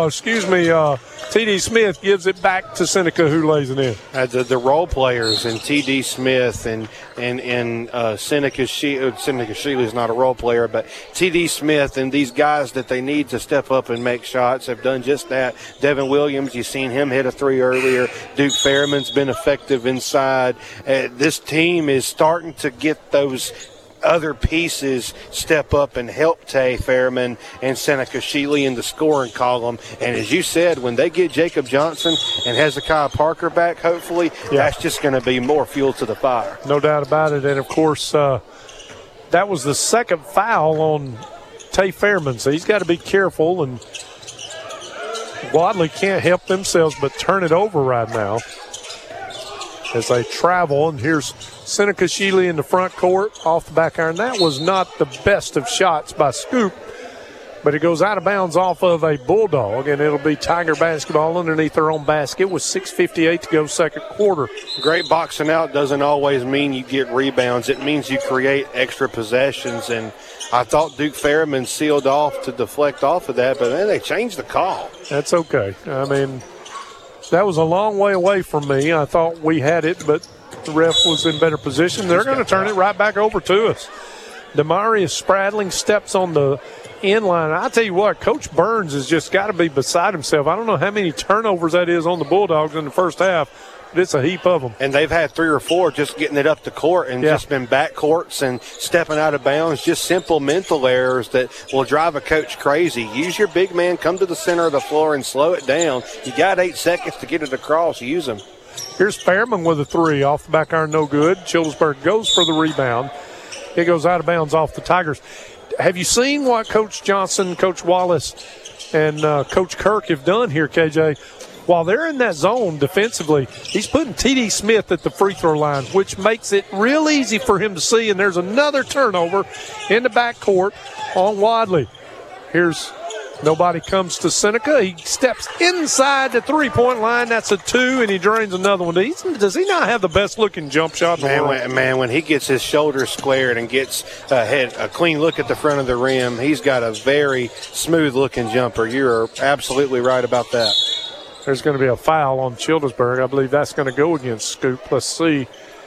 S3: T.D. Smith gives it back to Seneca, who lays it in.
S10: The role players and T.D. Smith and Seneca Shealy is not a role player, but T.D. Smith and these guys that they need to step up and make shots have done just that. Devin Williams, you've seen him hit a three earlier. Duke Fairman's been effective inside. This team is starting to get those other pieces step up and help Tay Fairman and Seneca Shealy in the scoring column. And as you said, when they get Jacob Johnson and Hezekiah Parker back, hopefully, that's just going to be more fuel to the fire.
S3: No doubt about it. And, of course, that was the second foul on Tay Fairman, so he's got to be careful. And Wadley can't help themselves but turn it over right now as they travel. And here's Seneca Shealy in the front court off the back iron. That was not the best of shots by Scoop, but it goes out of bounds off of a Bulldog, and it'll be Tiger basketball underneath their own basket with 6:58 to go second quarter.
S10: Great boxing out doesn't always mean you get rebounds. It means you create extra possessions, and I thought Duke Fairman sealed off to deflect off of that, but then they changed the call.
S3: That's okay. I mean, that was a long way away from me. I thought we had it, but the ref was in better position. They're going to turn it right back over to us. Demarius Spradling steps on the end line. I tell you what, Coach Burns has just got to be beside himself. I don't know how many turnovers that is on the Bulldogs in the first half, but it's a heap of them.
S10: And they've had 3 or 4 just getting it up the court and just been back courts and stepping out of bounds. Just simple mental errors that will drive a coach crazy. Use your big man, come to the center of the floor and slow it down. You got 8 seconds to get it across. Use them.
S3: Here's Fairman with a 3 off the back iron, no good. Childersburg goes for the rebound. It goes out of bounds off the Tigers. Have you seen what Coach Johnson, Coach Wallace, and Coach Kirk have done here, KJ? While they're in that zone defensively, he's putting T.D. Smith at the free throw line, which makes it real easy for him to see. And there's another turnover in the backcourt on Wadley. Here's nobody comes to Seneca. He steps inside the three-point line. That's a 2, and he drains another one. Does he not have the best-looking jump shot in the world?
S10: Man, when he gets his shoulders squared and gets a clean look at the front of the rim, he's got a very smooth-looking jumper. You're absolutely right about that.
S3: There's going to be a foul on Childersburg. I believe that's going to go against Scoop. Let's see.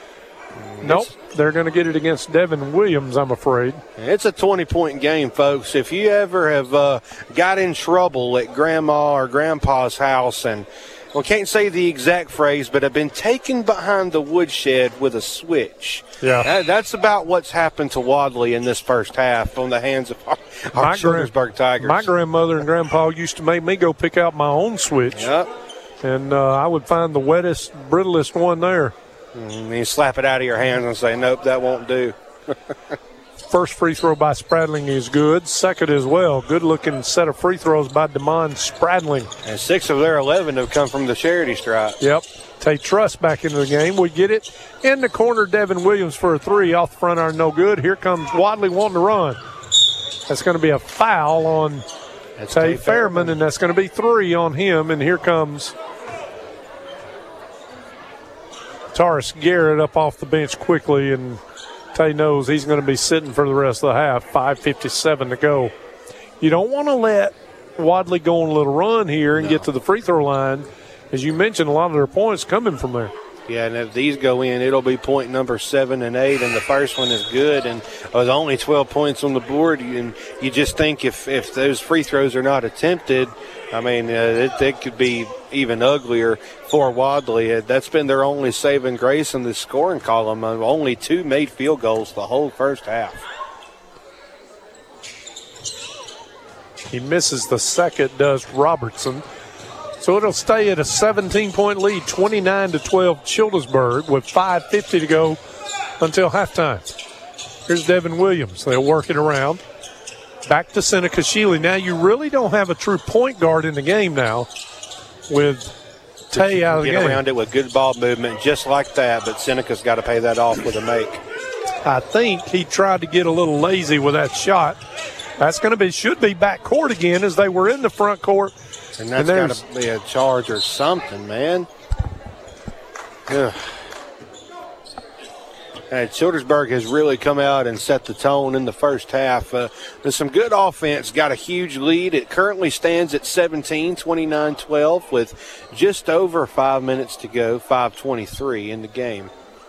S3: Nope. They're going to get it against Devin Williams, I'm afraid.
S10: It's a 20-point game, folks. If you ever have got in trouble at Grandma or Grandpa's house and, well, can't say the exact phrase, but have been taken behind the woodshed with a switch.
S3: Yeah.
S10: That's about what's happened to Wadley in this first half on the hands of our Childersburg Tigers.
S3: My grandmother and grandpa used to make me go pick out my own switch.
S10: Yep.
S3: And I would find the wettest, brittlest one there.
S10: And you slap it out of your hands and say, nope, that won't do.
S3: First free throw by Spradling is good. Second as well. Good-looking set of free throws by DeMond Spradling.
S10: And 6 of their 11 have come from the charity stripe.
S3: Yep. Tate Truss back into the game. We get it in the corner. Devin Williams for a 3 off the front iron, no good. Here comes Wadley wanting to run. That's going to be a foul on Tate Fairman, and that's going to be 3 on him. And here comes Taurus Garrett up off the bench quickly, and Tay knows he's going to be sitting for the rest of the half. 5:57 to go. You don't want to let Wadley go on a little run here and get to the free throw line. As you mentioned, a lot of their points coming from there.
S10: Yeah, and if these go in, it'll be point number 7 and 8, and the first one is good. And there's only 12 points on the board, and you just think if those free throws are not attempted, I mean, it could be even uglier for Wadley. That's been their only saving grace in the scoring column. Only 2 made field goals the whole first half.
S3: He misses the second, does Robertson. So it'll stay at a 17-point lead, 29-12 Childersburg with 5:50 to go until halftime. Here's Devin Williams. They'll work it around. Back to Seneca Shealy. Now you really don't have a true point guard in the game now with Tay out of the game.
S10: Get around it with good ball movement just like that, but Seneca's got to pay that off with a make.
S3: I think he tried to get a little lazy with that shot. That's going to be, should be back court again as they were in the front court.
S10: And that's got to be a charge or something, man. Ugh. And Childersburg has really come out and set the tone in the first half. There's some good offense, got a huge lead. It currently stands at 17, 29-12 with just over 5 minutes to go, 5:23 in the game.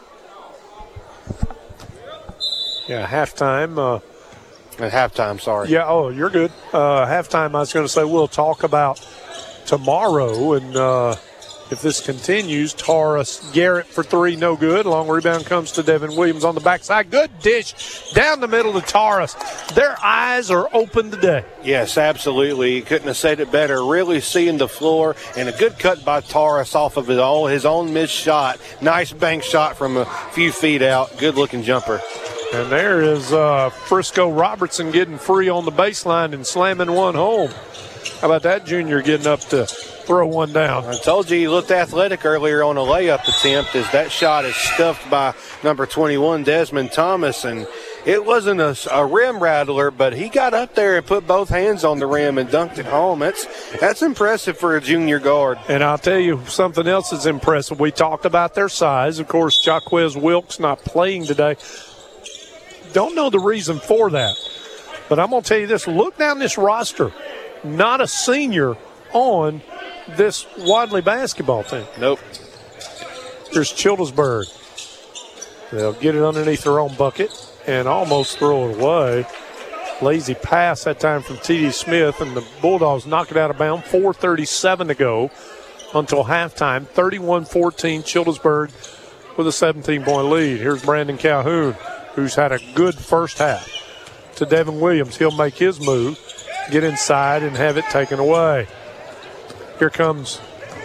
S3: Yeah, halftime.
S10: At halftime, sorry.
S3: Yeah, oh, you're good. Halftime, I was going to say we'll talk about tomorrow, and if this continues, Taurus Garrett for three, no good. Long rebound comes to Devin Williams on the backside. Good dish down the middle to Taurus. Their eyes are open today.
S10: Yes, absolutely. Couldn't have said it better. Really seeing the floor, and a good cut by Taurus off of his own missed shot. Nice bank shot from a few feet out. Good-looking jumper.
S3: And there is Frisco Robertson getting free on the baseline and slamming one home. How about that junior getting up to throw one down?
S10: I told you he looked athletic earlier on a layup attempt as that shot is stuffed by number 21, Desmond Thomas. And it wasn't a rim rattler, but he got up there and put both hands on the rim and dunked it home. That's impressive for a junior guard.
S3: And I'll tell you something else that's impressive. We talked about their size. Of course, Jaquez Wilkes not playing today. Don't know the reason for that. But I'm going to tell you this. Look down this roster. Not a senior on this Wadley basketball team.
S10: Nope.
S3: Here's Childersburg. They'll get it underneath their own bucket and almost throw it away. Lazy pass that time from T.D. Smith, and the Bulldogs knock it out of bounds. 4:37 to go until halftime. 31-14, Childersburg with a 17-point lead. Here's Brandon Calhoun, who's had a good first half. To Devin Williams. He'll make his move, get inside, and have it taken away. Here comes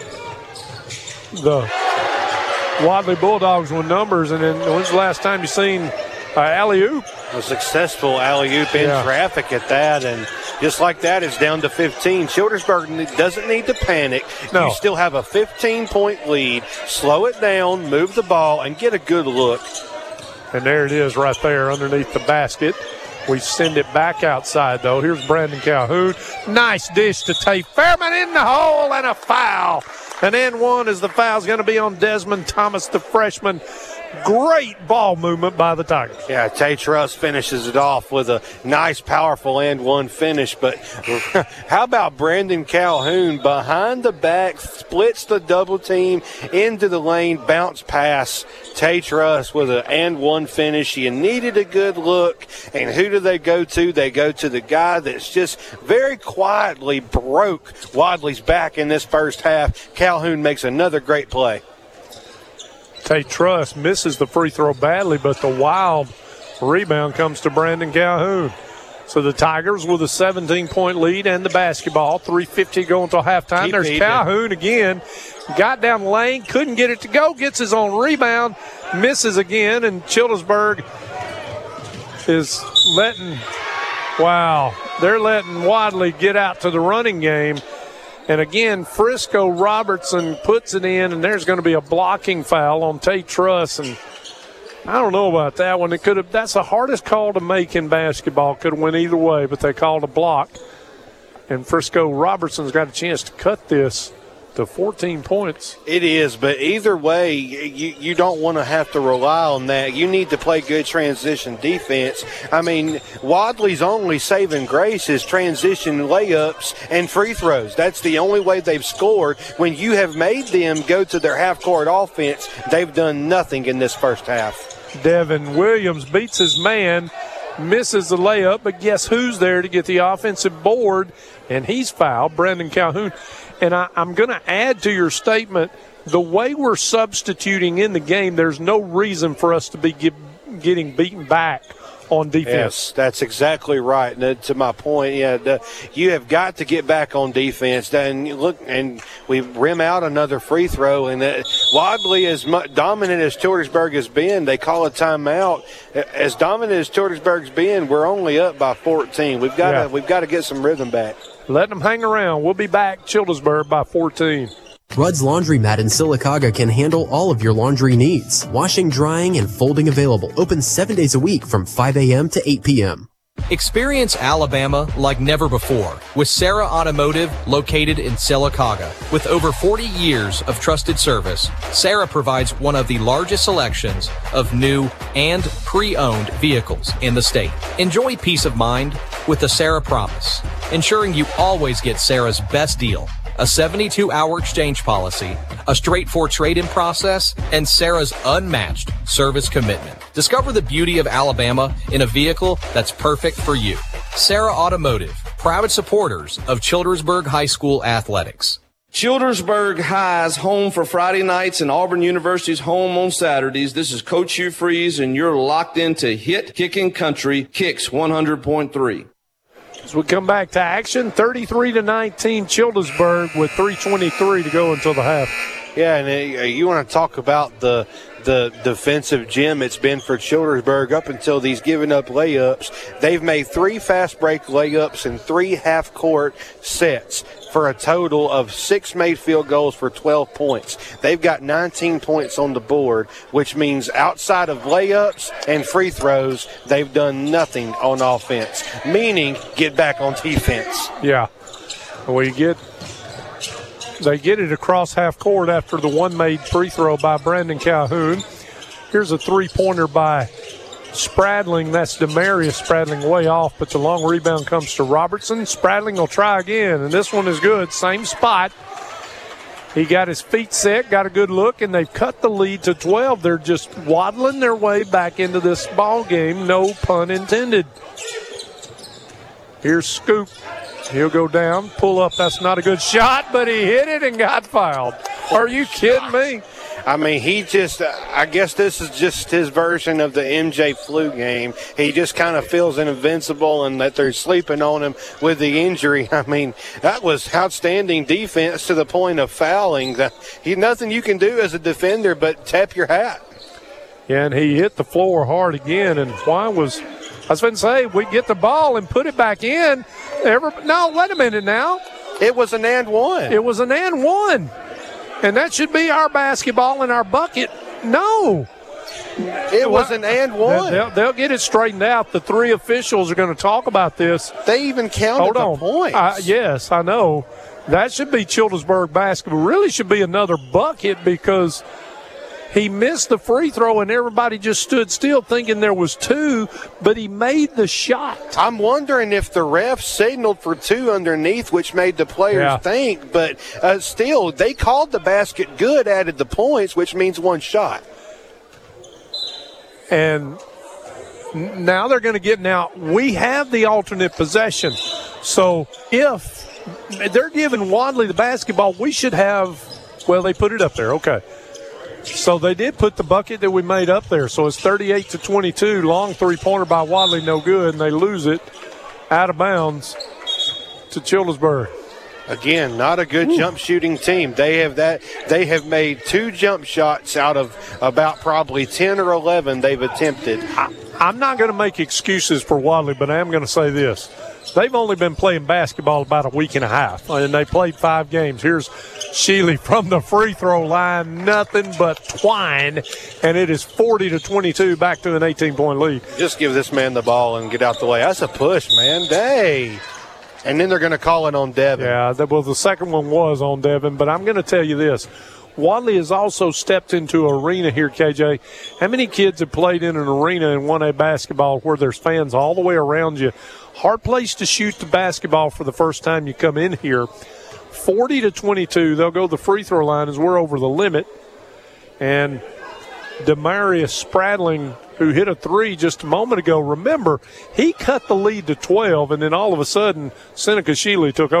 S3: the Wadley Bulldogs with numbers. And then when's the last time you seen alley-oop?
S10: A successful alley-oop in traffic at that. And just like that, it's down to 15. Childersburg doesn't need to panic.
S3: No.
S10: You still have a 15-point lead. Slow it down, move the ball, and get a good look.
S3: And there it is right there underneath the basket. We send it back outside, though. Here's Brandon Calhoun. Nice dish to Tate Fairman in the hole, and a foul. And then one as the foul's going to be on Desmond Thomas, the freshman. Great ball movement by the Tigers.
S10: Yeah, Tate Truss finishes it off with a nice, powerful and one finish. But how about Brandon Calhoun behind the back, splits the double team into the lane, bounce pass. Tate Truss with an and one finish. You needed a good look. And who do they go to? They go to the guy that's just very quietly broke Wadley's back in this first half. Calhoun makes another great play.
S3: Tate Truss misses the free throw badly, but the wild rebound comes to Brandon Calhoun. So the Tigers with a 17-point lead and the basketball. 3:50 going until halftime. There's Calhoun again. Got down the lane, couldn't get it to go, gets his own rebound, misses again, and Childersburg is they're letting Wadley get out to the running game. And again, Frisco Robertson puts it in, and there's going to be a blocking foul on Tate Truss. And I don't know about that one. That's the hardest call to make in basketball. Could have went either way, but they called a block. And Frisco Robertson's got a chance to cut this to 14 points.
S10: It is, but either way, you don't want to have to rely on that. You need to play good transition defense. I mean, Wadley's only saving grace is transition layups and free throws. That's the only way they've scored. When you have made them go to their half-court offense, they've done nothing in this first half.
S3: Devin Williams beats his man, misses the layup, but guess who's there to get the offensive board? And he's fouled, Brandon Calhoun. And I'm going to add to your statement, the way we're substituting in the game, there's no reason for us to be getting beaten back on defense.
S10: Yes, that's exactly right. And to my point, you have got to get back on defense. And look, and we rim out another free throw. And Wadley, as dominant as Childersburg has been, they call a timeout. As dominant as Childersburg's been, we're only up by 14. We've got to get some rhythm back.
S3: Let them hang around. We'll be back, Childersburg, by 14.
S4: Rudd's Laundromat in Sylacauga can handle all of your laundry needs. Washing, drying, and folding available. Open 7 days a week from 5 a.m. to 8 p.m.
S9: Experience Alabama like never before with Sarah Automotive, located in Sylacauga. With over 40 years of trusted service, Sarah provides one of the largest selections of new and pre-owned vehicles in the state. Enjoy peace of mind with the Sarah Promise, ensuring you always get Sarah's best deal. A 72-hour exchange policy, a straightforward trade-in process, and Sarah's unmatched service commitment. Discover the beauty of Alabama in a vehicle that's perfect for you. Sarah Automotive, proud supporters of Childersburg High School athletics.
S11: Childersburg High's home for Friday nights and Auburn University's home on Saturdays. This is Coach Hugh Freeze, and you're locked into Hit Kicking Country, Kicks 100.3.
S3: As we come back to action, 33-19 Childersburg with 3:23 to go until the half.
S10: Yeah, and you want to talk about the defensive gem it's been for Childersburg up until these giving up layups. They've made 3 fast break layups and 3 half-court sets for a total of 6 made field goals for 12 points. They've got 19 points on the board, which means outside of layups and free throws, they've done nothing on offense, meaning get back on defense.
S3: Yeah. They get it across half court after the one made free throw by Brandon Calhoun. Here's a three-pointer by Spradling. That's Demarius Spradling way off, but the long rebound comes to Robertson. Spradling will try again, and this one is good. Same spot. He got his feet set, got a good look, and they've cut the lead to 12. They're just waddling their way back into this ball game, no pun intended. Here's Scoop. He'll go down, pull up. That's not a good shot, but he hit it and got fouled. Are you kidding me?
S10: I mean, I guess this is just his version of the MJ flu game. He just kind of feels invincible and that they're sleeping on him with the injury. I mean, that was outstanding defense to the point of fouling. Nothing you can do as a defender but tap your hat.
S3: Yeah, and he hit the floor hard again. And I was going to say, we get the ball and put it back in. No, wait a minute now.
S10: It was an and one.
S3: It was an and one. And that should be our basketball in our bucket. No.
S10: It was an and one.
S3: They'll get it straightened out. The 3 officials are going to talk about this.
S10: They even counted the points.
S3: Yes, I know. That should be Childersburg basketball. Really should be another bucket because he missed the free throw and everybody just stood still thinking there was 2, but he made the shot.
S10: I'm wondering if the ref signaled for 2 underneath, which made the players think, but still, they called the basket good, added the points, which means 1 shot.
S3: And now they're going to get we have the alternate possession. So if they're giving Wadley the basketball, we should have, they put it up there. Okay. So they did put the bucket that we made up there. So it's 38-22. Long three-pointer by Wadley, no good, and they lose it out of bounds to Childersburg.
S10: Again, not a good jump shooting team. They have made 2 jump shots out of about probably 10 or 11 they've attempted.
S3: I'm not going to make excuses for Wadley, but I am going to say this. They've only been playing basketball about a week and a half, and they played 5 games. Here's Sheely from the free throw line, nothing but twine, and it is 40-22, back to an 18-point lead.
S10: Just give this man the ball and get out the way. That's a push, man. Dang. And then they're going to call it on Devin.
S3: Yeah, the second one was on Devin, but I'm going to tell you this. Wadley has also stepped into an arena here, KJ. How many kids have played in an arena and 1A basketball where there's fans all the way around you? Hard place to shoot the basketball for the first time you come in here. 40-22. They'll go the free throw line as we're over the limit. And Demarius Spradling, who hit a 3 just a moment ago, remember, he cut the lead to 12, and then all of a sudden, Seneca Sheely took over.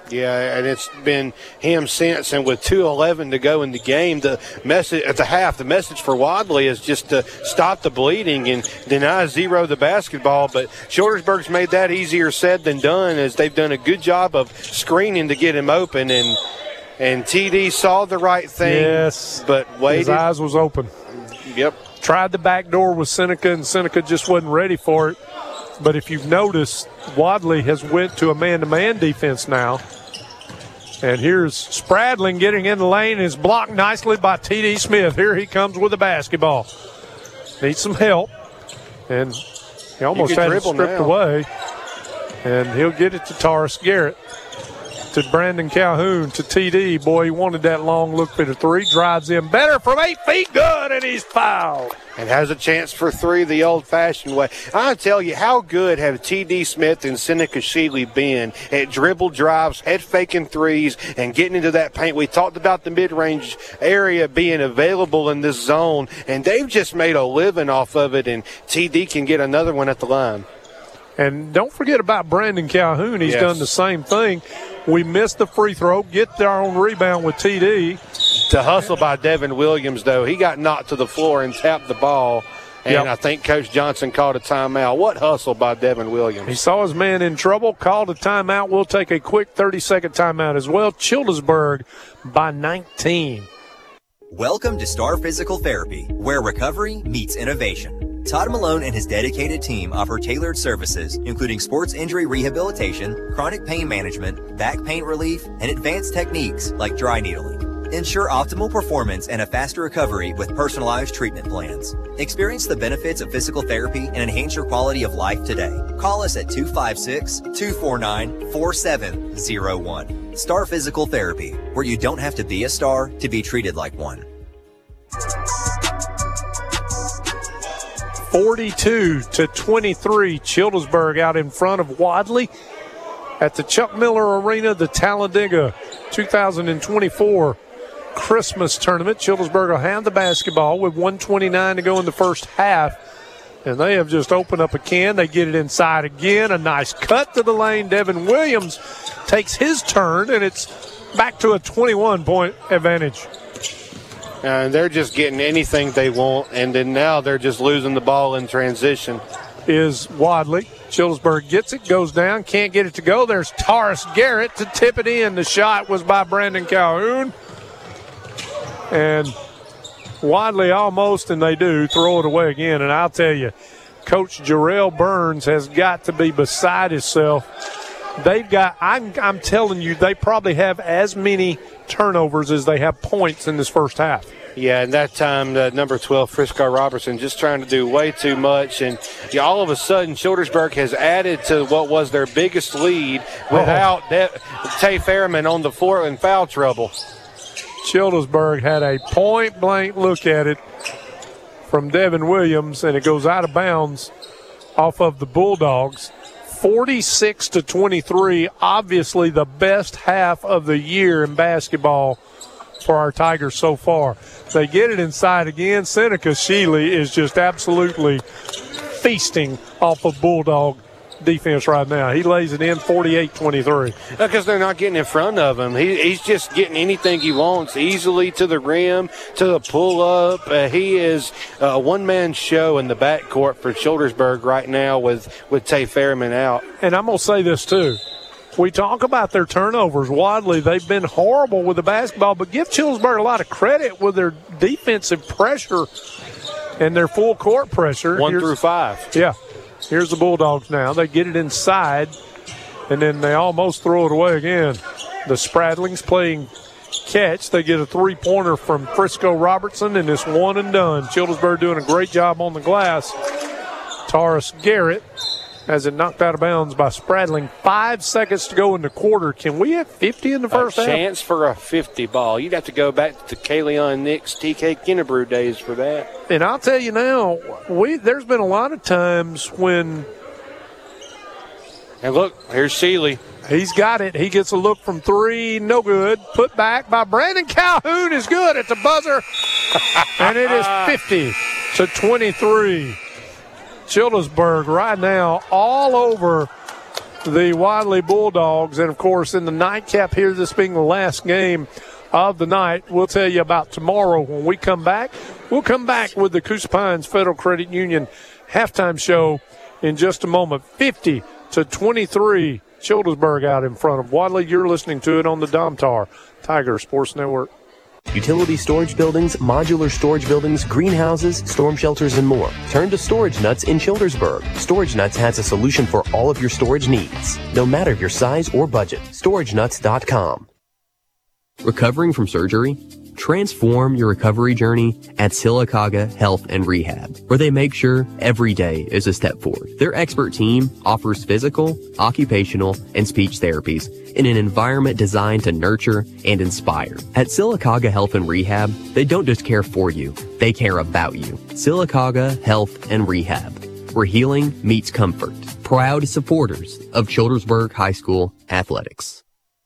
S10: Yeah, and it's been him since. And with 2:11 to go in the game, the message at the half, the message for Wadley is just to stop the bleeding and deny zero the basketball. But Childersburg's made that easier said than done, as they've done a good job of screening to get him open. And TD saw the right thing,
S3: yes,
S10: but waited.
S3: His eyes was open.
S10: Yep.
S3: Tried the back door with Seneca, and Seneca just wasn't ready for it. But if you've noticed, Wadley has went to a man-to-man defense now. And here's Spradling getting in the lane, is blocked nicely by T.D. Smith. Here he comes with the basketball. Needs some help. And he almost had it stripped away. And he'll get it to Taurus Garrett. To Brandon Calhoun, to TD. Boy, he wanted that long look for the three. Drives in better from 8 feet. Good, and he's fouled.
S10: And has a chance for three the old-fashioned way. I tell you, how good have T.D. Smith and Seneca Shealy been at dribble drives, head-faking threes, and getting into that paint. We talked about the mid-range area being available in this zone, and they've just made a living off of it, and T.D. can get another one at the line.
S3: And don't forget about Brandon Calhoun. He's done the same thing. We missed the free throw, get our own rebound with TD.
S10: To hustle by Devin Williams, though. He got knocked to the floor and tapped the ball. And I think Coach Johnson called a timeout. What hustle by Devin Williams.
S3: He saw his man in trouble, called a timeout. We'll take a quick 30-second timeout as well. Childersburg by 19.
S12: Welcome to Star Physical Therapy, where recovery meets innovation. Todd Malone and his dedicated team offer tailored services, including sports injury rehabilitation, chronic pain management, back pain relief, and advanced techniques like dry needling. Ensure optimal performance and a faster recovery with personalized treatment plans. Experience the benefits of physical therapy and enhance your quality of life today. Call us at 256-249-4701. Star Physical Therapy, where you don't have to be a star to be treated like one.
S3: 42-23, Childersburg out in front of Wadley at the Chuck Miller Arena, the Talladega 2024 Christmas tournament. Childersburg will have the basketball with 1:29 to go in the first half, and they have just opened up a can. They get it inside again. A nice cut to the lane. Devin Williams takes his turn, and it's back to a 21-point advantage.
S10: And they're just getting anything they want, and then now they're just losing the ball in transition.
S3: Is Wadley. Childersburg gets it, goes down, can't get it to go. There's Taurus Garrett to tip it in. The shot was by Brandon Calhoun. And Wadley almost, and they do, throw it away again. And I'll tell you, Coach Jarrell Burns has got to be beside himself. They've got, I'm telling you, they probably have as many turnovers as they have points in this first half.
S10: Yeah, and that time, number 12, Frisco Robertson, just trying to do way too much. And all of a sudden, Childersburg has added to what was their biggest lead without Tay Fairman on the floor in foul trouble.
S3: Childersburg had a point-blank look at it from Devin Williams, and it goes out of bounds off of the Bulldogs. 46-23, obviously the best half of the year in basketball for our Tigers so far. They get it inside again. Seneca Shealy is just absolutely feasting off of Bulldog defense right now. He lays it in 48-23.
S10: Because they're not getting in front of him. He's just getting anything he wants easily to the rim, to the pull-up. He is a one-man show in the backcourt for Childersburg right now with Tay Fairman out.
S3: And I'm going to say this too. We talk about their turnovers. Wadley, they've been horrible with the basketball, but give Childersburg a lot of credit with their defensive pressure and their full court pressure.
S10: 1 through 5.
S3: Yeah. Here's the Bulldogs now. They get it inside, and then they almost throw it away again. The Spradlings playing catch. They get a three-pointer from Frisco Robertson, and it's one and done. Childersburg doing a great job on the glass. Taurus Garrett has it knocked out of bounds by Spradling. 5 seconds to go in the quarter. Can we have 50 in the first half?
S10: A chance for a 50 ball. You'd have to go back to Kaleon Nix, TK Kennebrew days for that.
S3: And I'll tell you now, there's been a lot of times when.
S10: And look, here's Shealy.
S3: He's got it. He gets a look from three. No good. Put back by Brandon Calhoun is good at the buzzer. And it is 50-23. Childersburg right now all over the Wadley Bulldogs. And, of course, in the nightcap here, this being the last game of the night, we'll tell you about tomorrow when we come back. We'll come back with the Coosa Pines Federal Credit Union halftime show in just a moment. 50-23, Childersburg out in front of Wadley. You're listening to it on the Domtar Tiger Sports Network.
S4: Utility storage buildings, modular storage buildings, greenhouses, storm shelters, and more. Turn to Storage Nuts in Childersburg. Storage Nuts has a solution for all of your storage needs, no matter your size or budget. StorageNuts.com. Recovering from surgery? Transform your recovery journey at Sylacauga Health and Rehab, where they make sure every day is a step forward. Their expert team offers physical, occupational, and speech therapies in an environment designed to nurture and inspire. At Sylacauga Health and Rehab, they don't just care for you, they care about you. Sylacauga Health and Rehab, where healing meets comfort. Proud supporters of Childersburg High School athletics.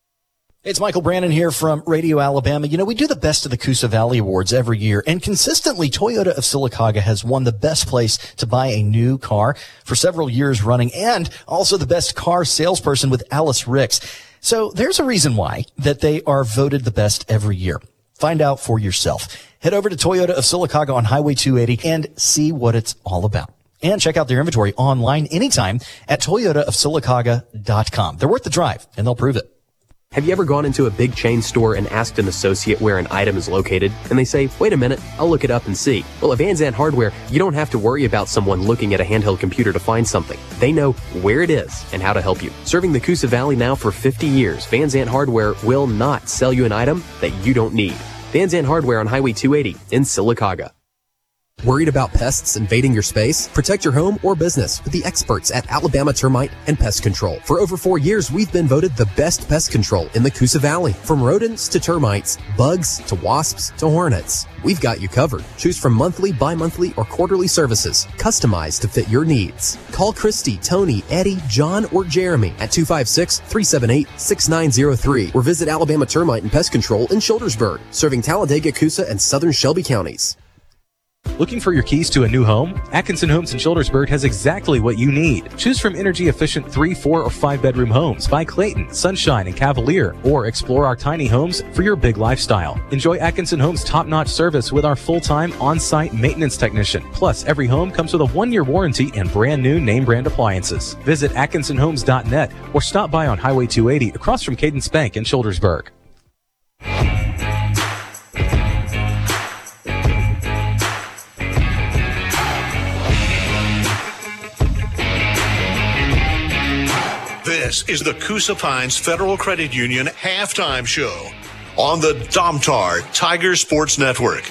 S13: It's Michael Brannon here from Radio Alabama. You know, we do the Best of the Coosa Valley Awards every year, and consistently Toyota of Sylacauga has won the best place to buy a new car for several years running, and also the best car salesperson with Alice Ricks. So there's a reason why that they are voted the best every year. Find out for yourself. Head over to Toyota of Sylacauga on Highway 280 and see what it's all about. And check out their inventory online anytime at toyotaofsylacauga.com. They're worth the drive, and they'll prove it.
S4: Have you ever gone into a big chain store and asked an associate where an item is located, and they say, wait a minute, I'll look it up and see? Well, at Van Zandt Hardware, you don't have to worry about someone looking at a handheld computer to find something. They know where it is and how to help you. Serving the Coosa Valley now for 50 years, Van Zandt Hardware will not sell you an item that you don't need. Van Zandt Hardware on Highway 280 in Sylacauga. Worried about pests invading your space? Protect your home or business with the experts at Alabama Termite and Pest Control. For over 4 years, we've been voted the best pest control in the Coosa Valley. From rodents to termites, bugs to wasps to hornets, we've got you covered. Choose from monthly, bi-monthly, or quarterly services, customized to fit your needs. Call Christy, Tony, Eddie, John, or Jeremy at 256-378-6903 or visit Alabama Termite and Pest Control in Childersburg, serving Talladega, Coosa, and southern Shelby counties.
S14: Looking for your keys to a new home? Atkinson Homes in Childersburg has exactly what you need. Choose from energy-efficient 3, 4, or 5-bedroom homes by Clayton, Sunshine, and Cavalier, or explore our tiny homes for your big lifestyle. Enjoy Atkinson Homes' top-notch service with our full-time on-site maintenance technician. Plus, every home comes with a 1-year warranty and brand-new name-brand appliances. Visit AtkinsonHomes.net or stop by on Highway 280 across from Cadence Bank in Childersburg.
S2: This is the Coosa Pines Federal Credit Union halftime show on the Domtar Tiger Sports Network.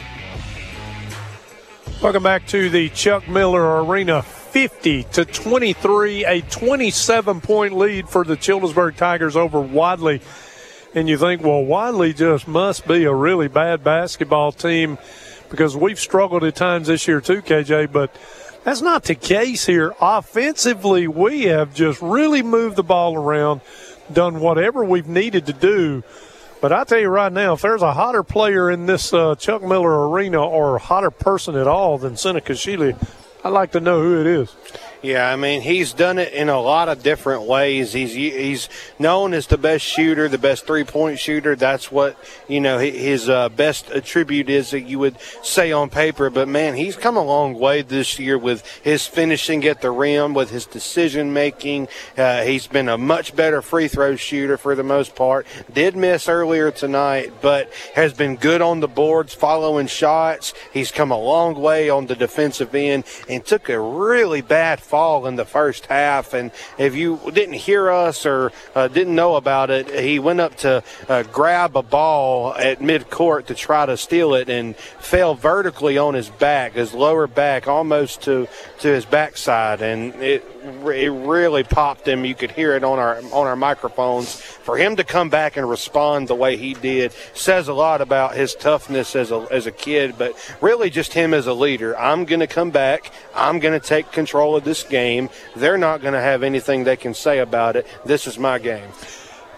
S3: Welcome back to the Chuck Miller Arena. 50-23, a 27-point lead for the Childersburg Tigers over Wadley. And you think, well, Wadley just must be a really bad basketball team because we've struggled at times this year too, KJ, but that's not the case here. Offensively, we have just really moved the ball around, done whatever we've needed to do. But I tell you right now, if there's a hotter player in this Chuck Miller Arena or a hotter person at all than Seneca Shealy, I'd like to know who it is.
S10: Yeah, I mean, he's done it in a lot of different ways. He's known as the best shooter, the best three-point shooter. That's what, his best attribute is that you would say on paper. But, man, he's come a long way this year with his finishing at the rim, with his decision-making. He's been a much better free-throw shooter for the most part. Did miss earlier tonight, but has been good on the boards, following shots. He's come a long way on the defensive end and took a really bad fall in the first half. And if you didn't hear us or didn't know about it, he went up to grab a ball at midcourt to try to steal it and fell vertically on his back, his lower back, almost to his backside, and it really popped him. You could hear it on our microphones. For him to come back and respond the way he did says a lot about his toughness as a kid, but really just him as a leader. I'm going to come back. I'm going to take control of this game. They're not going to have anything they can say about it. This is my game.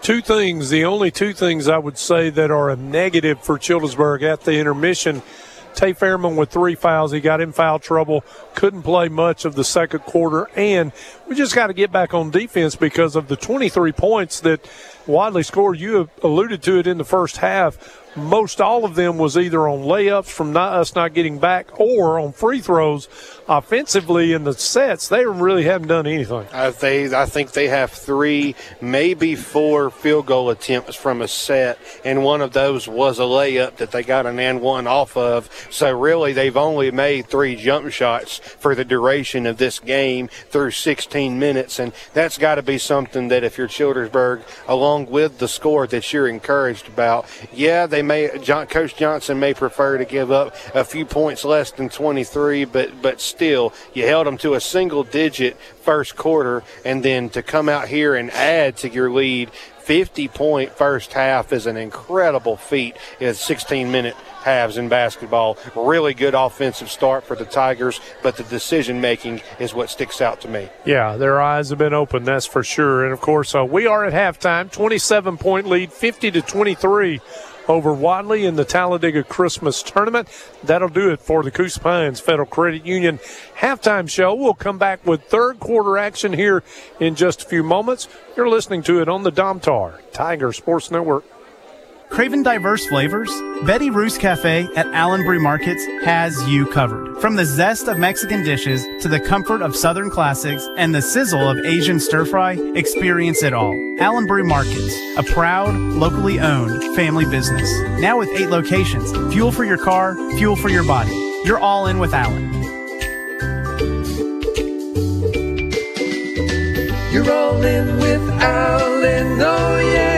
S10: The only two things I would say that are a negative for Childersburg at the intermission,
S3: Tay Fairman with 3 fouls. He got in foul trouble, couldn't play much of the second quarter, and we just got to get back on defense because of the 23 points that Wadley scored. You alluded to it in the first half. Most all of them was either on layups from us not getting back or on free throws. Offensively in the sets, they really haven't done anything.
S10: I think they have 3, maybe 4 field goal attempts from a set, and one of those was a layup that they got an and one off of. So really they've only made 3 jump shots for the duration of this game through 16 minutes, and that's got to be something that if you're Childersburg, along with the score, that you're encouraged about. Yeah, Coach Johnson may prefer to give up a few points less than 23, but still, you held them to a single-digit first quarter, and then to come out here and add to your lead 50-point first half is an incredible feat in 16-minute halves in basketball. Really good offensive start for the Tigers, but the decision-making is what sticks out to me.
S3: Yeah, their eyes have been open, that's for sure. And, of course, we are at halftime, 27-point lead, 50-23. Over Wadley in the Talladega Christmas Tournament. That'll do it for the Coosa Pines Federal Credit Union halftime show. We'll come back with third quarter action here in just a few moments. You're listening to it on the Domtar Tiger Sports Network.
S16: Craving diverse flavors? Betty Roos Cafe at Allen Brew Markets has you covered. From the zest of Mexican dishes to the comfort of Southern classics and the sizzle of Asian stir-fry, experience it all. Allen Brew Markets, a proud, locally owned family business. Now with 8 locations. Fuel for your car, fuel for your body. You're all in with Allen.
S17: You're all in with Allen, oh yeah.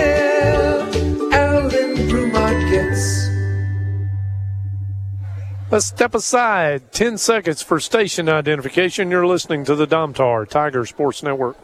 S3: Let's step aside. 10 seconds for station identification. You're listening to the Domtar Tiger Sports Network.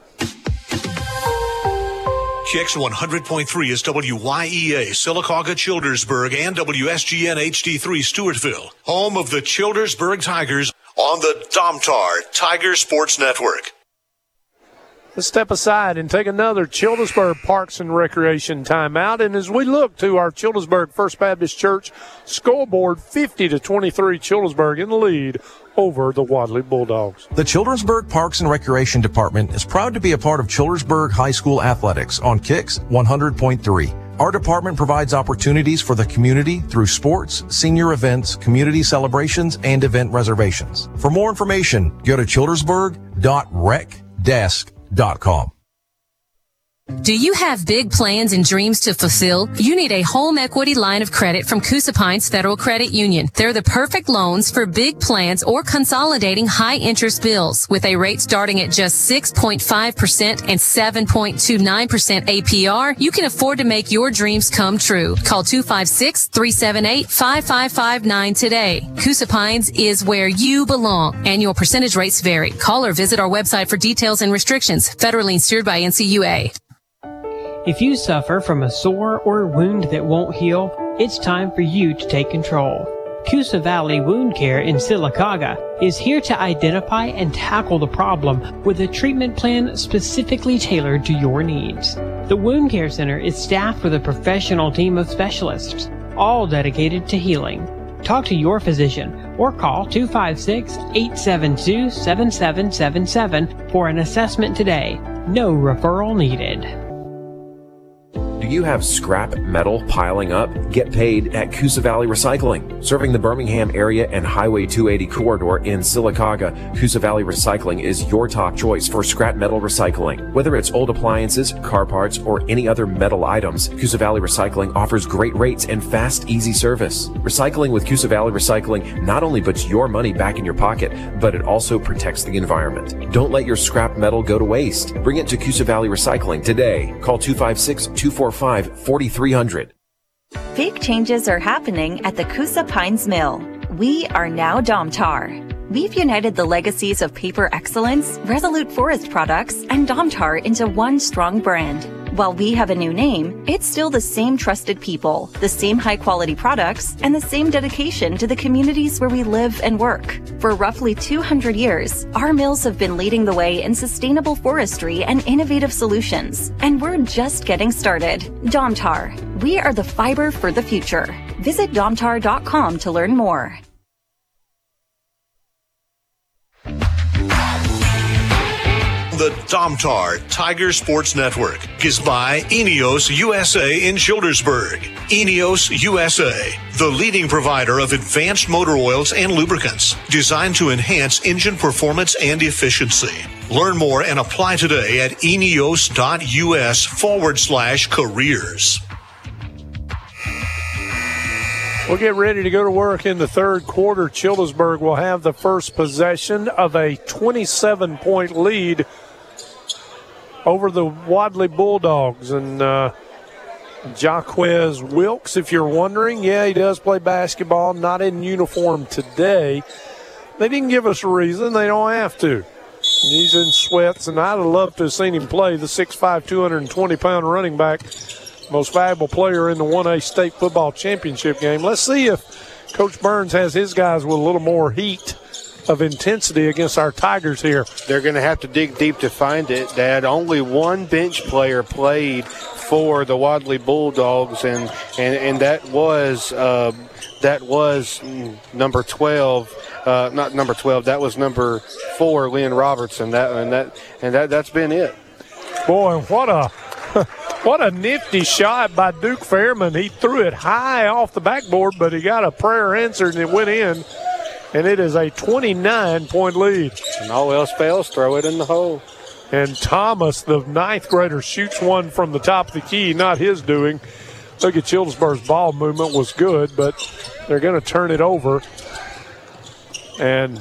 S2: KX 100.3 is WYEA, Sylacauga, Childersburg, and WSGN HD3 Stewartville, home of the Childersburg Tigers on the Domtar Tiger Sports Network.
S3: Let's step aside and take another Childersburg Parks and Recreation timeout. And as we look to our Childersburg First Baptist Church scoreboard, 50-23 Childersburg in the lead over the Wadley Bulldogs.
S18: The Childersburg Parks and Recreation Department is proud to be a part of Childersburg High School athletics on KIX 100.3. Our department provides opportunities for the community through sports, senior events, community celebrations, and event reservations. For more information, go to childersburg.recdesk.com.
S19: Do you have big plans and dreams to fulfill? You need a home equity line of credit from Coosa Pines Federal Credit Union. They're the perfect loans for big plans or consolidating high interest bills. With a rate starting at just 6.5% and 7.29% APR, you can afford to make your dreams come true. Call 256-378-5559 today. Coosa Pines is where you belong. Annual percentage rates vary. Call or visit our website for details and restrictions. Federally insured by NCUA.
S25: If you suffer from a sore or wound that won't heal, it's time for you to take control. Coosa Valley Wound Care in Sylacauga is here to identify and tackle the problem with a treatment plan specifically tailored to your needs. The Wound Care Center is staffed with a professional team of specialists, all dedicated to healing. Talk to your physician or call 256-872-7777 for an assessment today. No referral needed.
S26: Do you have scrap metal piling up? Get paid at Coosa Valley Recycling. Serving the Birmingham area and Highway 280 corridor in Sylacauga, Coosa Valley Recycling is your top choice for scrap metal recycling. Whether it's old appliances, car parts, or any other metal items, Coosa Valley Recycling offers great rates and fast, easy service. Recycling with Coosa Valley Recycling not only puts your money back in your pocket, but it also protects the environment. Don't let your scrap metal go to waste. Bring it to Coosa Valley Recycling today. Call 256-245-4300.
S27: Big changes are happening at the Coosa Pines Mill. We are now Domtar. We've united the legacies of Paper Excellence, Resolute Forest Products, and Domtar into one strong brand. While we have a new name, it's still the same trusted people, the same high-quality products, and the same dedication to the communities where we live and work. For roughly 200 years, our mills have been leading the way in sustainable forestry and innovative solutions. And we're just getting started. Domtar. We are the fiber for the future. Visit domtar.com to learn more.
S2: The Domtar Tiger Sports Network is by Ineos USA in Childersburg. Ineos USA, the leading provider of advanced motor oils and lubricants designed to enhance engine performance and efficiency. Learn more and apply today at ineos.us/careers.
S3: We'll get ready to go to work in the third quarter. Childersburg will have the first possession of a 27-point lead over the Wadley Bulldogs. And Jaquez Wilkes, if you're wondering, yeah, he does play basketball, not in uniform today. They didn't give us a reason. They don't have to. He's in sweats, and I'd have loved to have seen him play, the 6'5", 220-pound running back, most valuable player in the 1A state football championship game. Let's see if Coach Burns has his guys with a little more heat of intensity against our Tigers here.
S10: They're going to have to dig deep to find it, Dad. Only one bench player played for the Wadley Bulldogs, and that was number 12. Not number 12. That was number 4, Lynn Robertson. That's been it.
S3: Boy, what a nifty shot by Duke Fairman. He threw it high off the backboard, but he got a prayer answered and it went in. And it is a 29-point lead.
S10: And all else fails, throw it in the hole.
S3: And Thomas, the 9th grader, shoots one from the top of the key, not his doing. Look at Childersburg's ball movement was good, but they're going to turn it over. And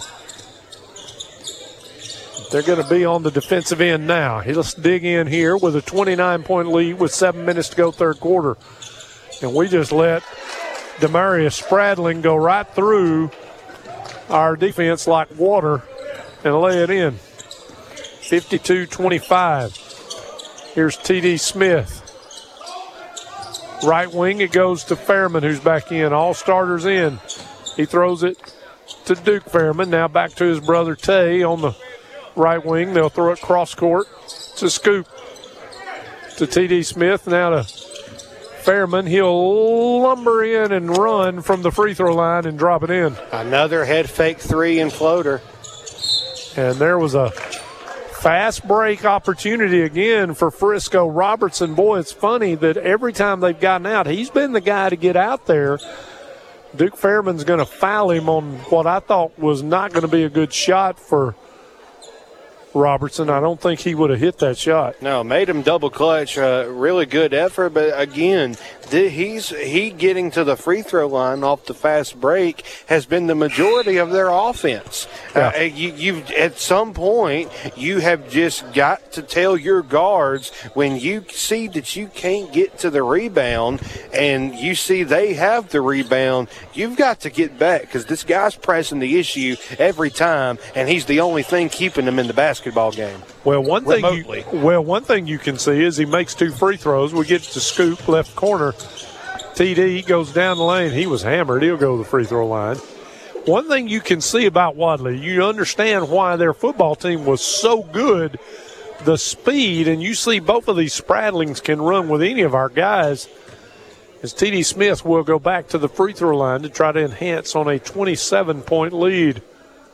S3: they're going to be on the defensive end now. Let's dig in here with a 29-point lead with 7 minutes to go third quarter. And we just let Demarius Spradling go right through our defense like water and lay it in. 52-25. Here's T.D. Smith. Right wing, it goes to Fairman, who's back in. All starters in. He throws it to Duke Fairman. Now back to his brother Tay on the right wing. They'll throw it cross court to Scoop. To T.D. Smith. Now to Fairman. He'll lumber in and run from the free throw line and drop it in.
S10: Another head fake three and floater.
S3: And there was a fast break opportunity again for Frisco Robertson. Boy, it's funny that every time they've gotten out, he's been the guy to get out there. Duke Fairman's going to foul him on what I thought was not going to be a good shot for Robertson. I don't think he would have hit that shot.
S10: No, made him double clutch. Really good effort, but again, he getting to the free throw line off the fast break has been the majority of their offense.
S3: Yeah.
S10: You've at some point you have just got to tell your guards when you see that you can't get to the rebound and you see they have the rebound, you've got to get back because this guy's pressing the issue every time, and he's the only thing keeping them in the basketball game.
S3: Well, one thing you can see is he makes 2 free throws. We get to Scoop, left corner. TD goes down the lane. He was hammered. He'll go to the free throw line. One thing you can see about Wadley, you understand why their football team was so good, the speed, and you see both of these Spradlings can run with any of our guys, as TD Smith will go back to the free throw line to try to enhance on a 27-point lead.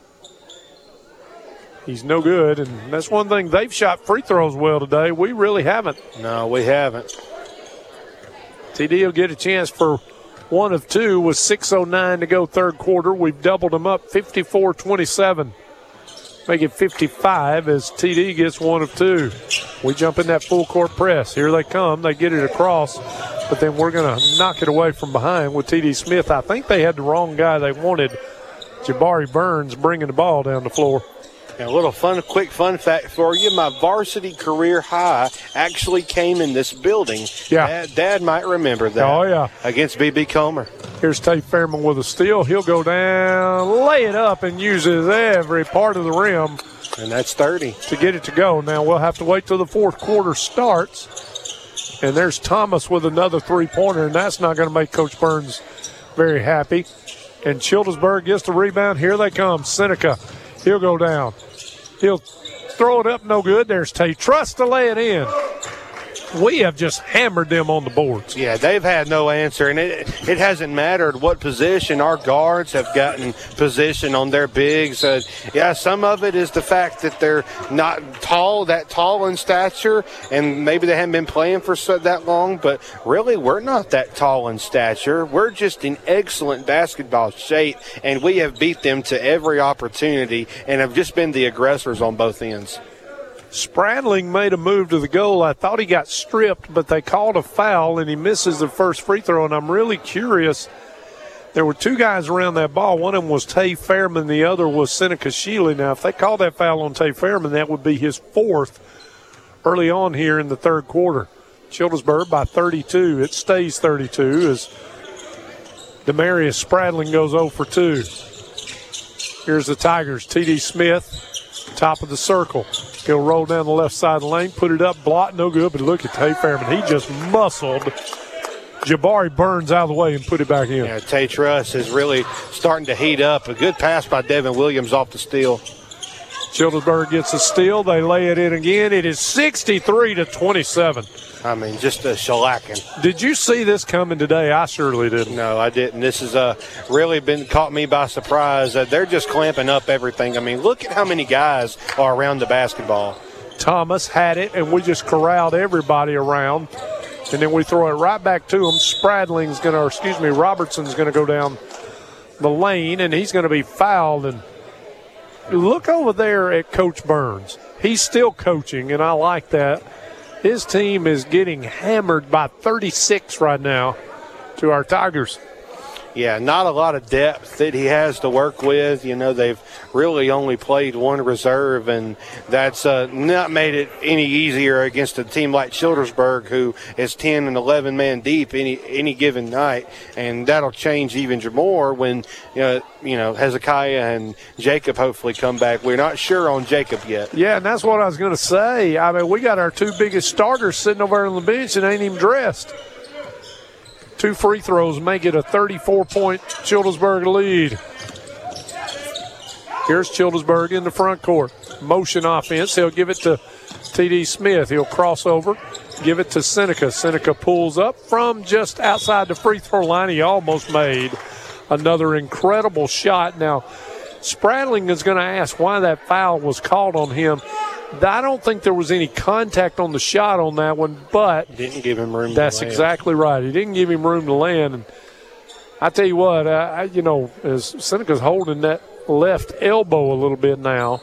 S3: He's no good, and that's one thing. They've shot free throws well today. We really haven't.
S10: No, we haven't.
S3: TD will get a chance for 1 of 2 with 6:09 to go third quarter. We've doubled them up 54-27. Make it 55 as TD gets 1 of 2. We jump in that full court press. Here they come. They get it across, but then we're going to knock it away from behind with TD Smith. I think they had the wrong guy. They wanted Jabari Burns bringing the ball down the floor.
S10: And a little quick fun fact for you. My varsity career high actually came in this building.
S3: Yeah.
S10: Dad might remember that.
S3: Oh, yeah.
S10: Against B.B. Comer.
S3: Here's Tate Fairman with a steal. He'll go down, lay it up, and uses every part of the rim.
S10: And that's 30.
S3: To get it to go. Now we'll have to wait till the fourth quarter starts. And there's Thomas with another three-pointer, and that's not going to make Coach Burns very happy. And Childersburg gets the rebound. Here they come. Seneca. He'll go down. He'll throw it up, no good. There's Tate. Trust to lay it in. we have just hammered them on the boards.
S10: Yeah, they've had no answer, and it hasn't mattered what position. Our guards have gotten position on their bigs. Some of it is the fact that they're not that tall in stature, and maybe they haven't been playing for that long, but really we're not that tall in stature. We're just in excellent basketball shape, and we have beat them to every opportunity and have just been the aggressors on both ends.
S3: Spradling made a move to the goal. I thought he got stripped, but they called a foul, and he misses the first free throw. And I'm really curious. There were two guys around that ball. One of them was Tay Fairman. The other was Seneca Shealy. Now, if they called that foul on Tay Fairman, that would be his fourth early on here in the third quarter. Childersburg by 32. It stays 32 as Demarius Spradling goes 0 for 2. Here's the Tigers. T.D. Smith, top of the circle. He'll roll down the left side of the lane, put it up, block, no good, but look at Tay Fairman. He just muscled Jabari Burns out of the way and put it back in.
S10: Yeah, Tay Truss is really starting to heat up. A good pass by Devin Williams off the steal.
S3: Childersburg gets a steal. They lay it in again. It is 63-27.
S10: I mean, just a shellacking.
S3: Did you see this coming today? I surely didn't.
S10: No, I didn't. This has really caught me by surprise. They're just clamping up everything. I mean, look at how many guys are around the basketball.
S3: Thomas had it, and we just corralled everybody around. And then we throw it right back to him. Robertson's going to go down the lane, and he's going to be fouled. And look over there at Coach Burns. He's still coaching, and I like that. His team is getting hammered by 36 right now to our Tigers.
S10: Yeah, not a lot of depth that he has to work with. You know, they've really only played one reserve, and that's not made it any easier against a team like Childersburg, who is 10 and 11 man deep any given night, and that'll change even more when Hezekiah and Jacob hopefully come back. We're not sure on Jacob yet.
S3: Yeah, and that's what I was going to say. I mean, we got our two biggest starters sitting over there on the bench and ain't even dressed. 2 free throws make it a 34-point Childersburg lead. Here's Childersburg in the front court. Motion offense. He'll give it to T.D. Smith. He'll cross over, give it to Seneca. Seneca pulls up from just outside the free throw line. He almost made another incredible shot. Now, Spradling is going to ask why that foul was called on him. I don't think there was any contact on the shot on that one, but
S10: didn't give him room.
S3: That's exactly right. He didn't give him room to land. And I tell you what, as Seneca's holding that left elbow a little bit now.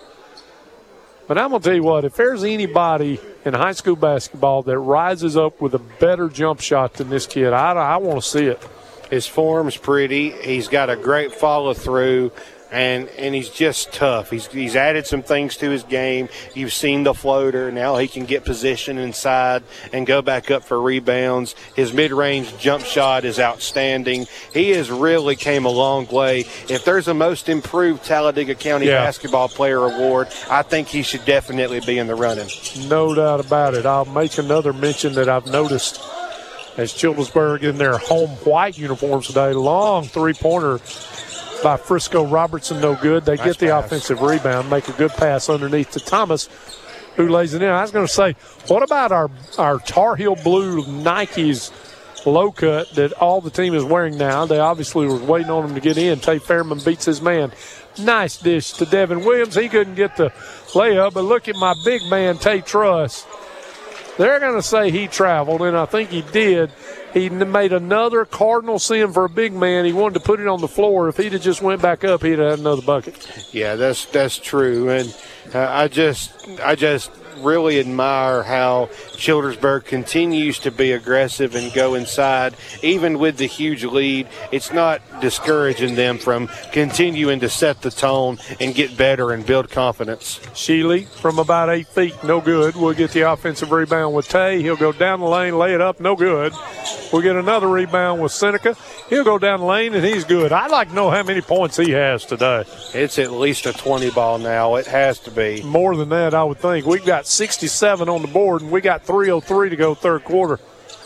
S3: But I'm going to tell you what, if there's anybody in high school basketball that rises up with a better jump shot than this kid, I want to see it.
S10: His form's pretty. He's got a great follow-through. And he's just tough. He's added some things to his game. You've seen the floater. Now he can get position inside and go back up for rebounds. His mid-range jump shot is outstanding. He has really came a long way. If there's a most improved Talladega County basketball player award, I think he should definitely be in the running.
S3: No doubt about it. I'll make another mention that I've noticed as Childersburg in their home white uniforms today. Long three-pointer by Frisco Robertson, no good. They get the offensive rebound, make a good pass underneath to Thomas, who lays it in. I was going to say, what about our Tar Heel blue Nikes low cut that all the team is wearing now? They obviously were waiting on him to get in. Tay Fairman beats his man. Nice dish to Devin Williams. He couldn't get the layup, but look at my big man, Tay Truss. They're going to say he traveled, and I think he did. He made another cardinal sin for a big man. He wanted to put it on the floor. If he'd have just went back up, he'd have had another bucket.
S10: Yeah, that's true. And I just really admire how Childersburg continues to be aggressive and go inside. Even with the huge lead, it's not discouraging them from continuing to set the tone and get better and build confidence.
S3: Shealy from about 8 feet, no good. We'll get the offensive rebound with Tay. He'll go down the lane, lay it up, no good. We'll get another rebound with Seneca. He'll go down the lane, and he's good. I'd like to know how many points he has today.
S10: It's at least a 20 ball now. It has to be.
S3: More than that, I would think. We've got 67 on the board, and we got 3:03 to go third quarter.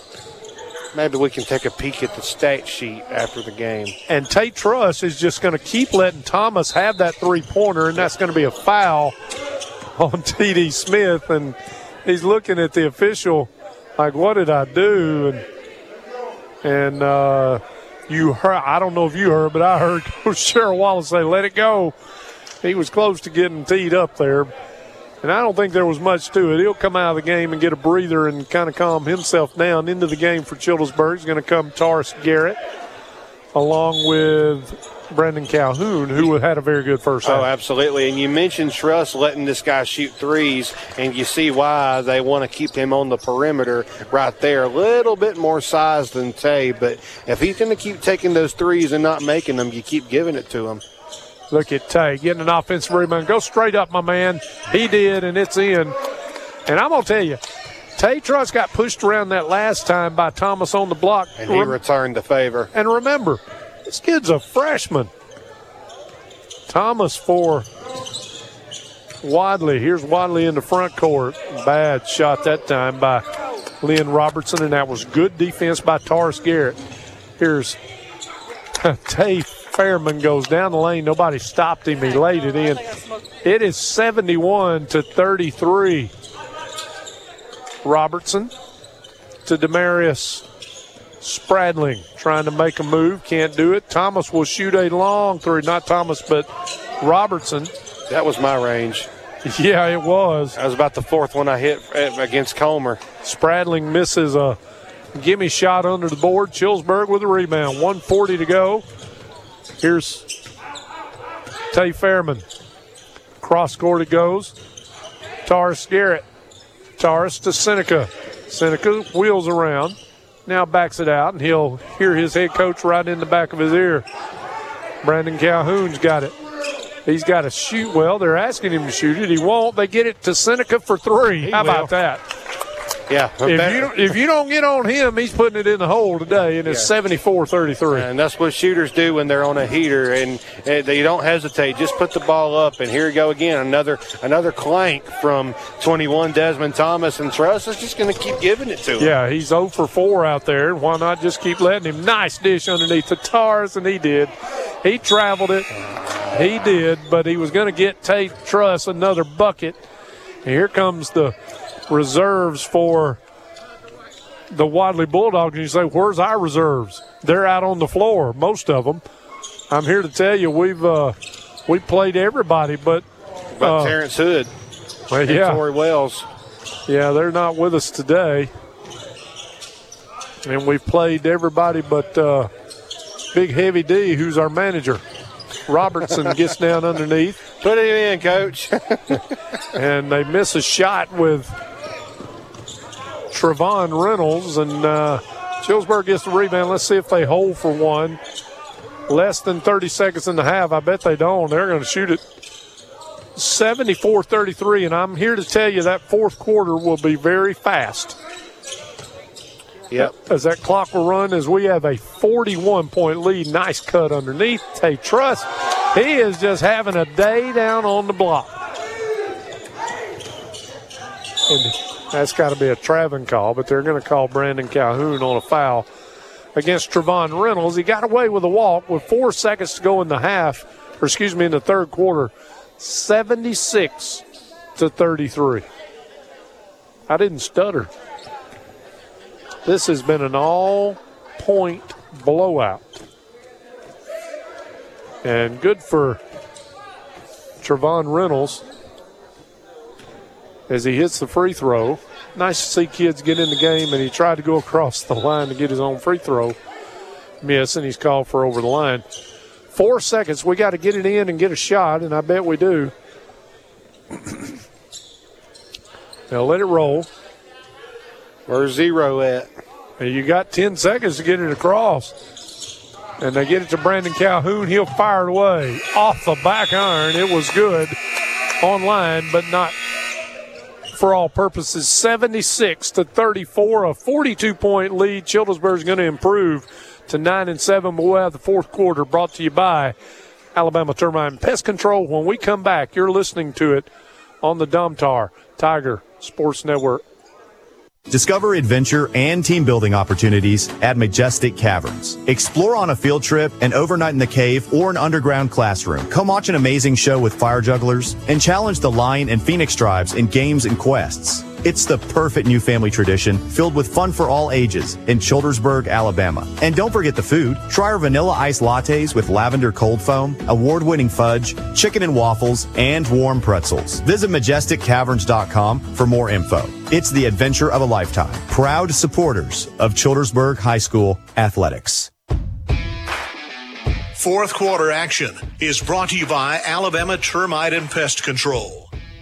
S10: Maybe we can take a peek at the stat sheet after the game.
S3: And Tate Truss is just going to keep letting Thomas have that three-pointer, and that's going to be a foul on T.D. Smith. And he's looking at the official like, what did I do? And you heard, I don't know if you heard, but I heard Coach Cheryl Wallace say, let it go. He was close to getting teed up there. And I don't think there was much to it. He'll come out of the game and get a breather and kind of calm himself down. Into the game for Childersburg is going to come Taurus Garrett along with Brandon Calhoun, who had a very good first half.
S10: Oh, absolutely. And you mentioned Truss letting this guy shoot threes, and you see why they want to keep him on the perimeter right there. A little bit more size than Tay, but if he's going to keep taking those threes and not making them, you keep giving it to him.
S3: Look at Tay getting an offensive rebound. Go straight up, my man. He did, and it's in. And I'm going to tell you, Tay Truss got pushed around that last time by Thomas on the block.
S10: And he returned the favor.
S3: And remember, this kid's a freshman. Thomas for Wadley. Here's Wadley in the front court. Bad shot that time by Lynn Robertson, and that was good defense by Taurus Garrett. Here's Tay Fairman goes down the lane. Nobody stopped him. He laid it in. It is 71-33. Robertson to Demarius Spradling trying to make a move. Can't do it. Thomas will shoot a long three. Not Thomas, but Robertson.
S10: That was my range.
S3: Yeah, it was.
S10: That was about the fourth one I hit against Comer.
S3: Spradling misses a gimme shot under the board. Childersburg with a rebound. 1:40 to go. Here's Tay Fairman. Cross court it goes. Taurus Garrett. Taurus to Seneca. Seneca wheels around. Now backs it out, and he'll hear his head coach right in the back of his ear. Brandon Calhoun's got it. He's got to shoot. Well, they're asking him to shoot it. He won't. They get it to Seneca for three. How about that?
S10: Yeah.
S3: If you don't get on him, he's putting it in the hole today, and it's 74-33.
S10: And that's what shooters do when they're on a heater, and they don't hesitate. Just put the ball up, and here we go again. Another clank from 21, Desmond Thomas, and Truss is just going to keep giving it to him.
S3: Yeah, he's 0 for 4 out there, and why not just keep letting him? Nice dish underneath the Tars, and he did. He traveled it. He did, but he was going to get Tate Truss another bucket. And here comes the reserves for the Wadley Bulldogs. And you say, where's our reserves? They're out on the floor, most of them. I'm here to tell you we've played everybody, but
S10: Terrence Hood and Torrey Wells.
S3: Yeah, they're not with us today. And we've played everybody but Big Heavy D, who's our manager. Robertson gets down underneath.
S10: Put him in, Coach.
S3: And they miss a shot with Trevon Reynolds, and Childersburg gets the rebound. Let's see if they hold for one. Less than 30 seconds in the half. I bet they don't. They're going to shoot it 74-33, and I'm here to tell you that fourth quarter will be very fast.
S10: Yep.
S3: As that clock will run, as we have a 41-point lead. Nice cut underneath. Tay Truss, he is just having a day down on the block. And that's got to be a traveling call, but they're going to call Brandon Calhoun on a foul against Trevon Reynolds. He got away with a walk with 4 seconds to go in the in the third quarter. 76-33. I didn't stutter. This has been an all-point blowout. And good for Trevon Reynolds as he hits the free throw. Nice to see kids get in the game, and he tried to go across the line to get his own free throw. Miss, and he's called for over the line. 4 seconds. We got to get it in and get a shot, and I bet we do. Now let it roll.
S10: Where's Zero at?
S3: And you got 10 seconds to get it across. And they get it to Brandon Calhoun. He'll fire it away. Off the back iron. It was good online, but not for all purposes. 76-34, a 42-point lead. Childersburg's going to improve to 9-7, but we'll have the fourth quarter brought to you by Alabama Termite and Pest Control. When we come back, you're listening to it on the Domtar Tiger Sports Network.
S1: Discover adventure and team building opportunities at Majestic Caverns. Explore on a field trip, an overnight in the cave, or an underground classroom. Come watch an amazing show with fire jugglers and challenge the Lion and Phoenix tribes in games and quests. It's the perfect new family tradition filled with fun for all ages in Childersburg, Alabama. And don't forget the food. Try our vanilla iced lattes with lavender cold foam, award-winning fudge, chicken and waffles, and warm pretzels. Visit MajesticCaverns.com for more info. It's the adventure of a lifetime. Proud supporters of Childersburg High School athletics.
S2: Fourth quarter action is brought to you by Alabama Termite and Pest Control.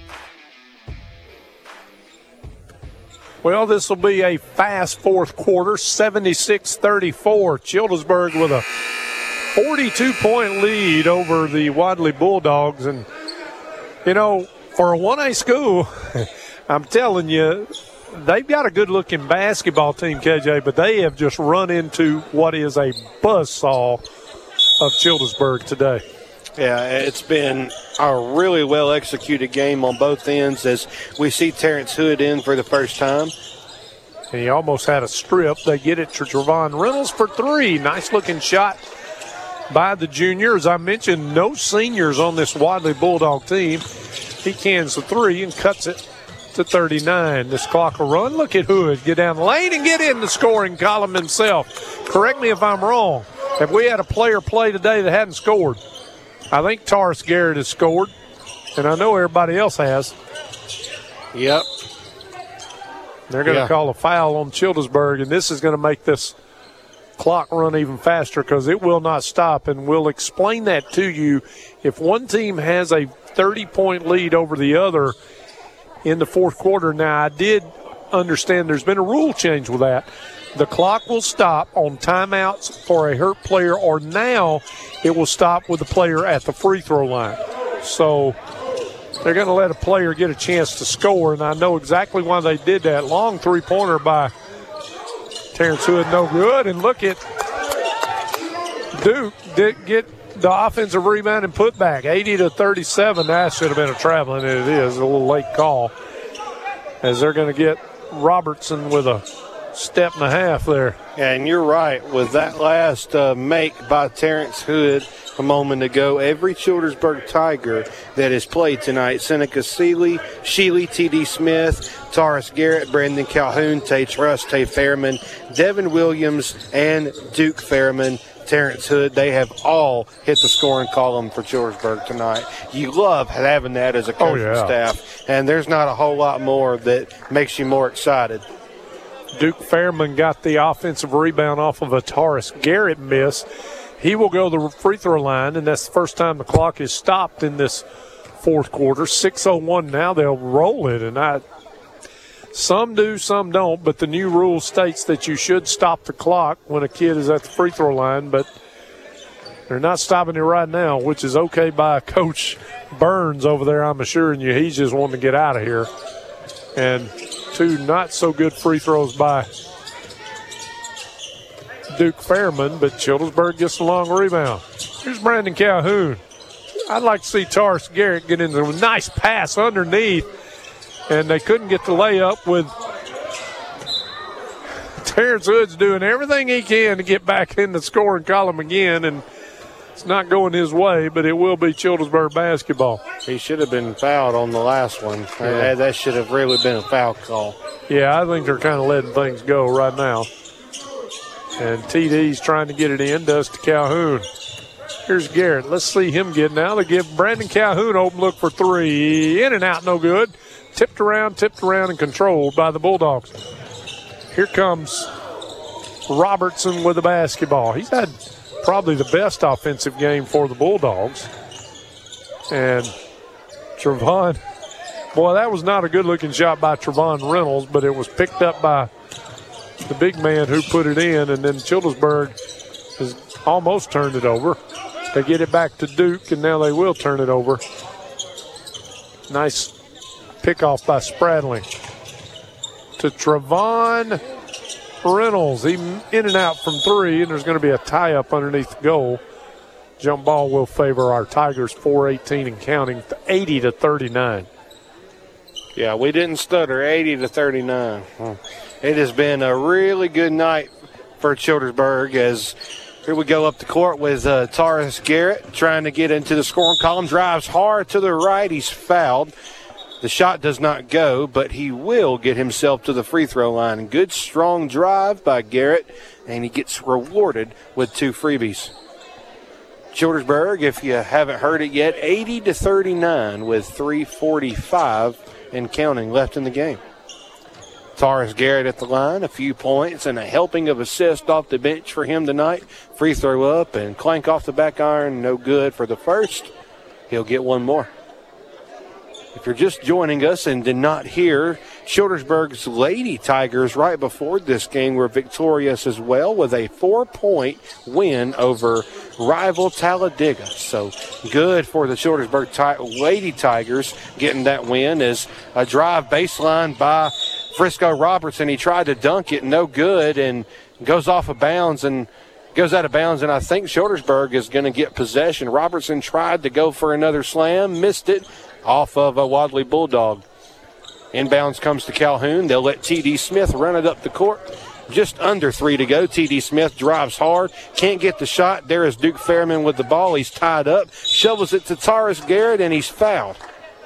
S3: Well, this will be a fast fourth quarter, 76-34. Childersburg with a 42-point lead over the Wadley Bulldogs. And, you know, for a 1A school, I'm telling you, they've got a good-looking basketball team, KJ, but they have just run into what is a buzzsaw of Childersburg today.
S10: Yeah, it's been a really well-executed game on both ends as we see Terrence Hood in for the first time.
S3: And he almost had a strip. They get it to Trevon Reynolds for three. Nice-looking shot by the junior. As I mentioned, no seniors on this Wadley Bulldog team. He cans the three and cuts it to 39. This clock will run. Look at Hood get down the lane and get in the scoring column himself. Correct me if I'm wrong. If we had a player play today that hadn't scored, I think Taurus Garrett has scored, and I know everybody else has.
S10: Yep.
S3: They're going to call a foul on Childersburg, and this is going to make this clock run even faster because it will not stop, and we'll explain that to you. If one team has a 30-point lead over the other in the fourth quarter, now I did understand there's been a rule change with that. The clock will stop on timeouts for a hurt player, or now it will stop with the player at the free throw line. So they're going to let a player get a chance to score, and I know exactly why they did that. Long three-pointer by Terrence Hood, no good. And look at Duke did get the offensive rebound and put back, 80-37. That should have been a traveling, and it is a little late call as they're going to get Robertson with a step and a half there.
S10: And you're right. With that last make by Terrence Hood a moment ago, every Childersburg Tiger that has played tonight, Seneca Sheely, T.D. Smith, Taurus Garrett, Brandon Calhoun, Tay Truss, Tay Fairman, Devin Williams, and Duke Fairman, Terrence Hood, they have all hit the scoring column for Childersburg tonight. You love having that as a coaching staff, and there's not a whole lot more that makes you more excited.
S3: Duke Fairman got the offensive rebound off of a Taurus Garrett miss. He will go to the free throw line, and that's the first time the clock is stopped in this fourth quarter. 6:01 now. They'll roll it, and some do, some don't, but the new rule states that you should stop the clock when a kid is at the free throw line, but they're not stopping it right now, which is okay by Coach Burns over there. I'm assuring you he's just wanting to get out of here. And two not-so-good free throws by Duke Fairman, but Childersburg gets a long rebound. Here's Brandon Calhoun. I'd like to see Taurus Garrett get into a nice pass underneath, and they couldn't get the layup with Terrence Hood's doing everything he can to get back in the scoring column again, and it's not going his way, but it will be Childersburg basketball.
S10: He should have been fouled on the last one. Yeah. That should have really been a foul call.
S3: Yeah, I think they're kind of letting things go right now. And TD's trying to get it in, does to Calhoun. Here's Garrett. Let's see him get now. They give Brandon Calhoun open look for three. In and out, no good. Tipped around, and controlled by the Bulldogs. Here comes Robertson with the basketball. He's had probably the best offensive game for the Bulldogs. And Trevon, boy, that was not a good-looking shot by Trevon Reynolds, but it was picked up by the big man who put it in, and then Childersburg has almost turned it over. They get it back to Duke, and now they will turn it over. Nice pickoff by Spradling to Trevon Reynolds. He in and out from three, and there's going to be a tie-up underneath the goal. Jump ball will favor our Tigers, 4:18 and counting, 80-39.
S10: Yeah, we didn't stutter, 80-39. It has been a really good night for Childersburg as here we go up the court with Taurus Garrett trying to get into the scoring column. Drives hard to the right. He's fouled. The shot does not go, but he will get himself to the free throw line. Good, strong drive by Garrett, and he gets rewarded with 2 freebies. Childersburg, if you haven't heard it yet, 80-39 with 3:45 and counting left in the game. Taurus Garrett at the line, a few points and a helping of assist off the bench for him tonight. Free throw up and clank off the back iron, no good for the first. He'll get one more. If you're just joining us and did not hear, Childersburg's Lady Tigers right before this game were victorious as well with a 4-point win over rival Talladega. So good for the Childersburg Lady Tigers getting that win as a drive baseline by Frisco Robertson. He tried to dunk it, no good, and goes off of bounds and goes out of bounds, and I think Childersburg is going to get possession. Robertson tried to go for another slam, missed it off of a Wadley Bulldog. Inbounds comes to Calhoun. They'll let T.D. Smith run it up the court. Just under 3 to go. T.D. Smith drives hard, can't get the shot. There is Duke Fairman with the ball. He's tied up, shovels it to Taurus Garrett, and he's fouled.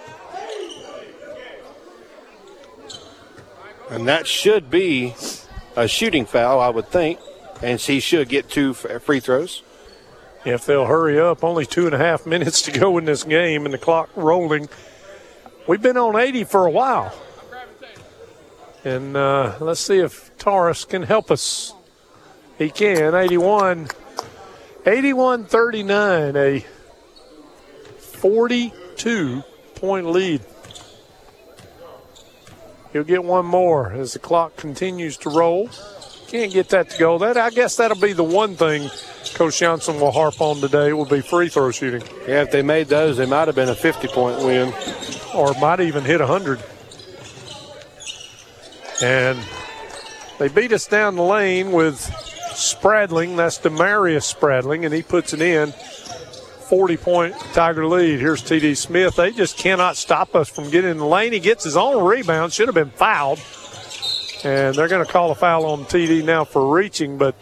S10: And that should be a shooting foul, I would think. And he should get 2 free throws.
S3: If they'll hurry up, only 2.5 minutes to go in this game and the clock rolling. We've been on 80 for a while. And let's see if Taurus can help us. He can. 81-39, a 42-point lead. He'll get one more as the clock continues to roll. Can't get that to go. I guess that'll be the one thing Coach Johnson will harp on today will be free throw shooting.
S10: Yeah, if they made those, they might have been a 50-point win.
S3: Or might even hit 100. And they beat us down the lane with Spradling. That's Demarius Spradling, and he puts it in. 40-point Tiger lead. Here's T.D. Smith. They just cannot stop us from getting in the lane. He gets his own rebound. Should have been fouled. And they're going to call a foul on TD now for reaching, but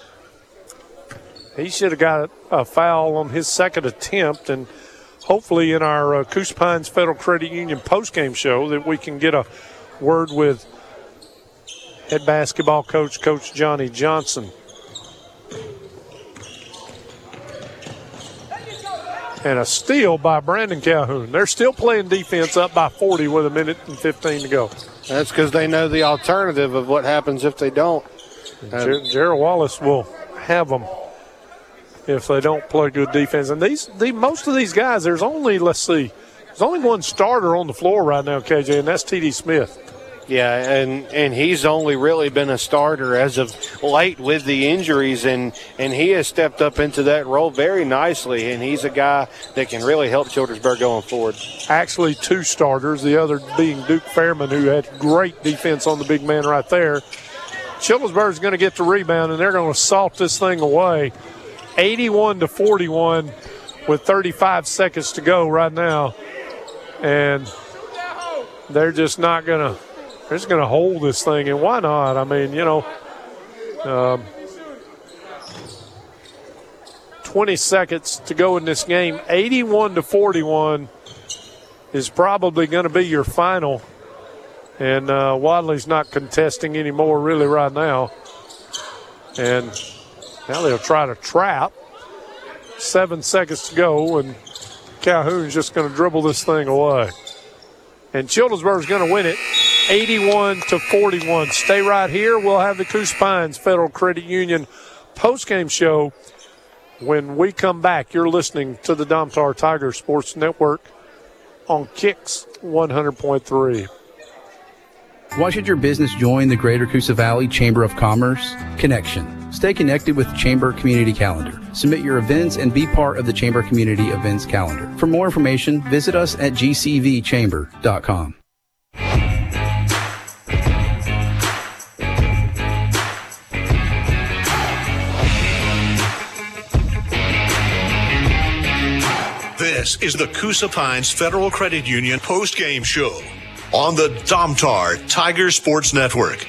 S3: he should have got a foul on his second attempt. And hopefully in our Coosa Pines Federal Credit Union postgame show that we can get a word with head basketball coach, Coach Johnny Johnson. And a steal by Brandon Calhoun. They're still playing defense up by 40 with 1:15 to go.
S10: That's because they know the alternative of what happens if they don't.
S3: Gerald Wallace will have them if they don't play good defense. And most of these guys, there's only one starter on the floor right now, KJ, and that's T.D. Smith.
S10: Yeah, and he's only really been a starter as of late with the injuries, and he has stepped up into that role very nicely, and he's a guy that can really help Childersburg going forward.
S3: Actually, 2 starters, the other being Duke Fairman, who had great defense on the big man right there. Childersburg's going to get the rebound, and they're going to salt this thing away. 81-41 with 35 seconds to go right now, and they're just not going to. They're just going to hold this thing, and why not? I mean, 20 seconds to go in this game. 81-41 is probably going to be your final, and Wadley's not contesting anymore really right now. And now they'll try to trap. 7 seconds to go, and Calhoun's just going to dribble this thing away. And Childersburg's going to win it 81-41. Stay right here. We'll have the Coosa Pines Federal Credit Union postgame show when we come back. You're listening to the Domtar Tiger Sports Network on Kicks 100.3.
S5: Why should your business join the Greater Coosa Valley Chamber of Commerce? Connection. Stay connected with Chamber Community Calendar. Submit your events and be part of the Chamber Community Events Calendar. For more information, visit us at gcvchamber.com.
S2: This is the Coosa Pines Federal Credit Union post-game show on the Domtar Tiger Sports Network.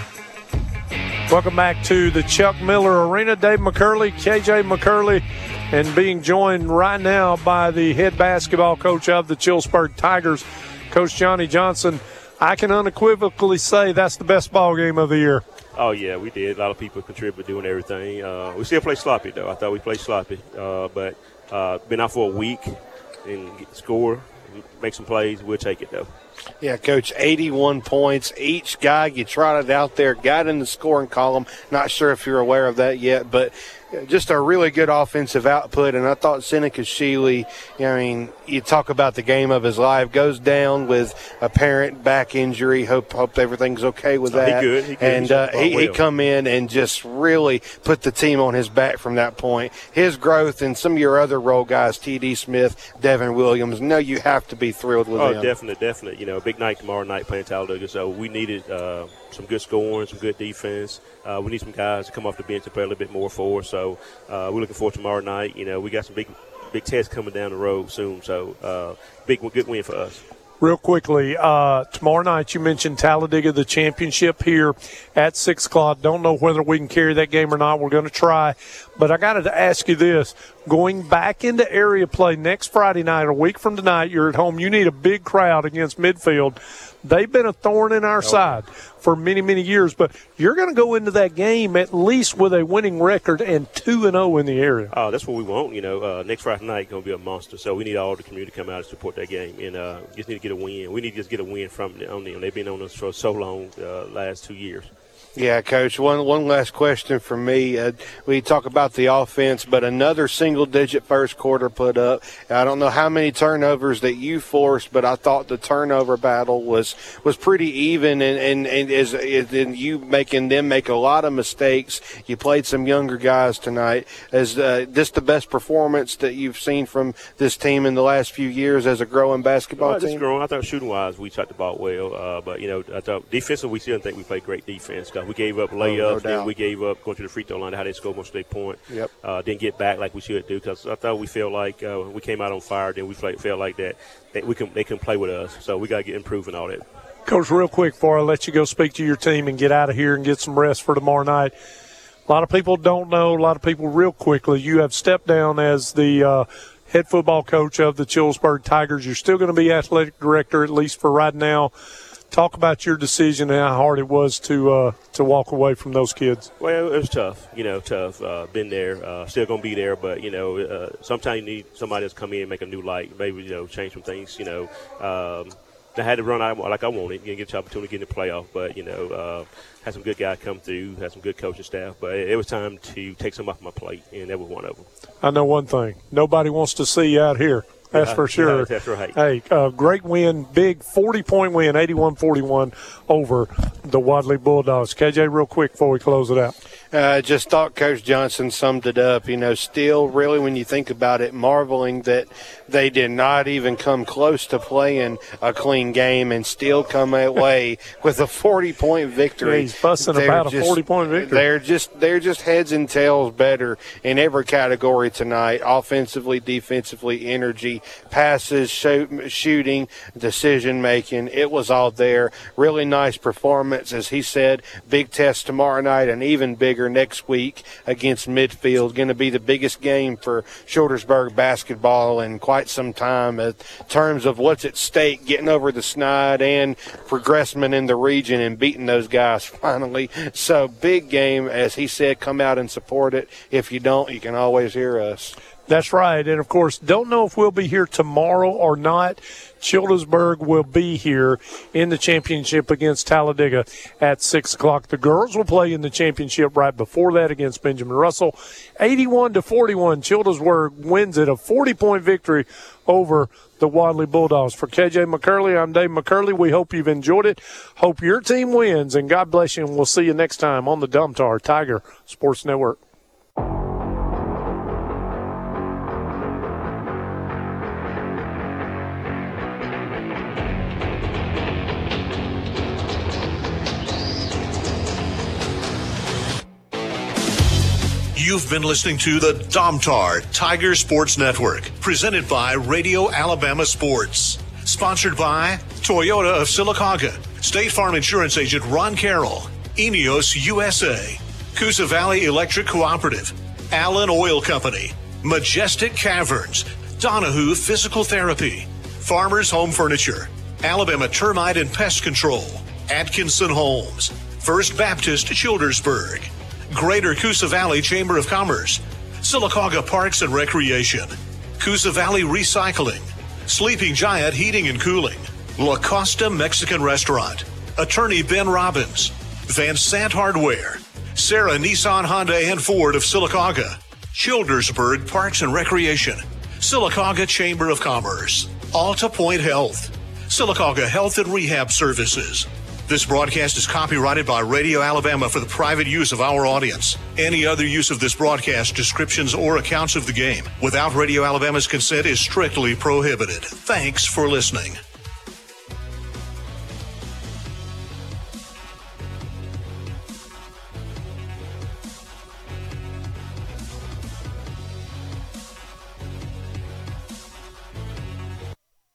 S3: Welcome back to the Chuck Miller Arena. Dave McCurley, KJ McCurley and being joined right now by the head basketball coach of the Childersburg Tigers, Coach Johnny Johnson. I can unequivocally say that's the best ball game of the year.
S7: Oh, yeah, we did. A lot of people contributed doing everything. We still play sloppy, though. I thought we played sloppy. But been out for a week and score, make some plays. We'll take it, though.
S10: Yeah, Coach, 81 points. Each guy you trotted out there got in the scoring column. Not sure if you're aware of that yet, but just a really good offensive output. And I thought Seneca Shealy, you talk about the game of his life, goes down with apparent back injury. Hope everything's okay with that.
S7: He good.
S10: And he come in and just really put the team on his back from that point. His growth and some of your other role guys, T.D. Smith, Devin Williams, you have to be thrilled with them.
S7: Oh, definitely. A big night tomorrow night playing Talladega. So we needed some good scoring, some good defense. We need some guys to come off the bench and play a little bit more for us. So we're looking forward to tomorrow night. We got some big tests coming down the road soon. So good win for us.
S3: Real quickly, tomorrow night you mentioned Talladega, the championship here at 6 o'clock. Don't know whether we can carry that game or not. We're going to try. But I got to ask you this. Going back into area play next Friday night, a week from tonight, you're at home. You need a big crowd against Midfield. They've been a thorn in our side for many, many years. But you're going to go into that game at least with a winning record and 2-0 in the area.
S7: Oh, that's what we want. Next Friday night going to be a monster. So we need all the community to come out and support that game. And just need to get a win. We need to just get a win from them. They've been on us for so long, last 2 years.
S10: Yeah, Coach, one last question from me. We talk about the offense, but another single-digit first quarter put up. I don't know how many turnovers that you forced, but I thought the turnover battle was pretty even, and you making them make a lot of mistakes. You played some younger guys tonight. Is this the best performance that you've seen from this team in the last few years as a growing basketball team?
S7: Just growing. I thought shooting-wise we shot the ball well, but, I thought defensively we still didn't think we played great defense. We gave up layups, then we gave up going to the free throw line. How they scored most of their point.
S10: Yep.
S7: Didn't get back like we should do, because I thought we felt like we came out on fire. Then we felt like that they couldn't play with us. So we got to get improving all that.
S3: Coach, real quick before I let you go speak to your team and get out of here and get some rest for tomorrow night. A lot of people don't know. A lot of people real quickly. You have stepped down as the head football coach of the Childersburg Tigers. You're still going to be athletic director, at least for right now. Talk about your decision and how hard it was to walk away from those kids.
S7: Well, it was tough, tough. Been there, still going to be there, but, sometimes you need somebody that's come in and make a new light, maybe, change some things, I had to run like I wanted, get the opportunity to get in the playoff, but, had some good guys come through, had some good coaching staff, but it was time to take some off my plate, and that was one of them.
S3: I know one thing. Nobody wants to see you out here. That's for sure.
S7: Yeah, that's right.
S3: Hey, great win, big 40-point win, 81-41 over the Wadley Bulldogs. KJ, real quick before we close it out.
S10: Just thought Coach Johnson summed it up. Still really when you think about it, marveling that they did not even come close to playing a clean game and still come away with a 40-point victory.
S3: Yeah, he's fussing about a 40-point victory.
S10: They're just heads and tails better in every category tonight, offensively, defensively, energy, passes, shooting, decision-making. It was all there. Really nice performance. As he said, big test tomorrow night and even bigger next week against Midfield. Going to be the biggest game for Childersburg basketball in quite some time in terms of what's at stake, getting over the Snide and progressment in the region and beating those guys finally. So big game. As he said, come out and support it. If you don't, you can always hear us.
S3: That's right. And, of course, don't know if we'll be here tomorrow or not. Childersburg will be here in the championship against Talladega at 6 o'clock. The girls will play in the championship right before that against Benjamin Russell. 81-41, Childersburg wins it, a 40-point victory over the Wadley Bulldogs. For KJ McCurley, I'm Dave McCurley. We hope you've enjoyed it. Hope your team wins, and God bless you, and we'll see you next time on the Domtar Tiger Sports Network.
S2: You've been listening to the Domtar Tiger Sports Network, presented by Radio Alabama Sports. Sponsored by Toyota of Sylacauga, State Farm Insurance Agent Ron Carroll, Ineos USA, Coosa Valley Electric Cooperative, Allen Oil Company, Majestic Caverns, Donahue Physical Therapy, Farmers Home Furniture, Alabama Termite and Pest Control, Atkinson Homes, First Baptist Childersburg, Greater Coosa Valley Chamber of Commerce, Sylacauga Parks and Recreation, Coosa Valley Recycling, Sleeping Giant Heating and Cooling, La Costa Mexican Restaurant, Attorney Ben Robbins, Van Sant Hardware, Sarah Nissan Honda and Ford of Sylacauga, Childersburg Parks and Recreation, Sylacauga Chamber of Commerce, Alta Point Health, Sylacauga Health and Rehab Services. This broadcast is copyrighted by Radio Alabama for the private use of our audience. Any other use of this broadcast, descriptions, or accounts of the game without Radio Alabama's consent is strictly prohibited. Thanks for listening.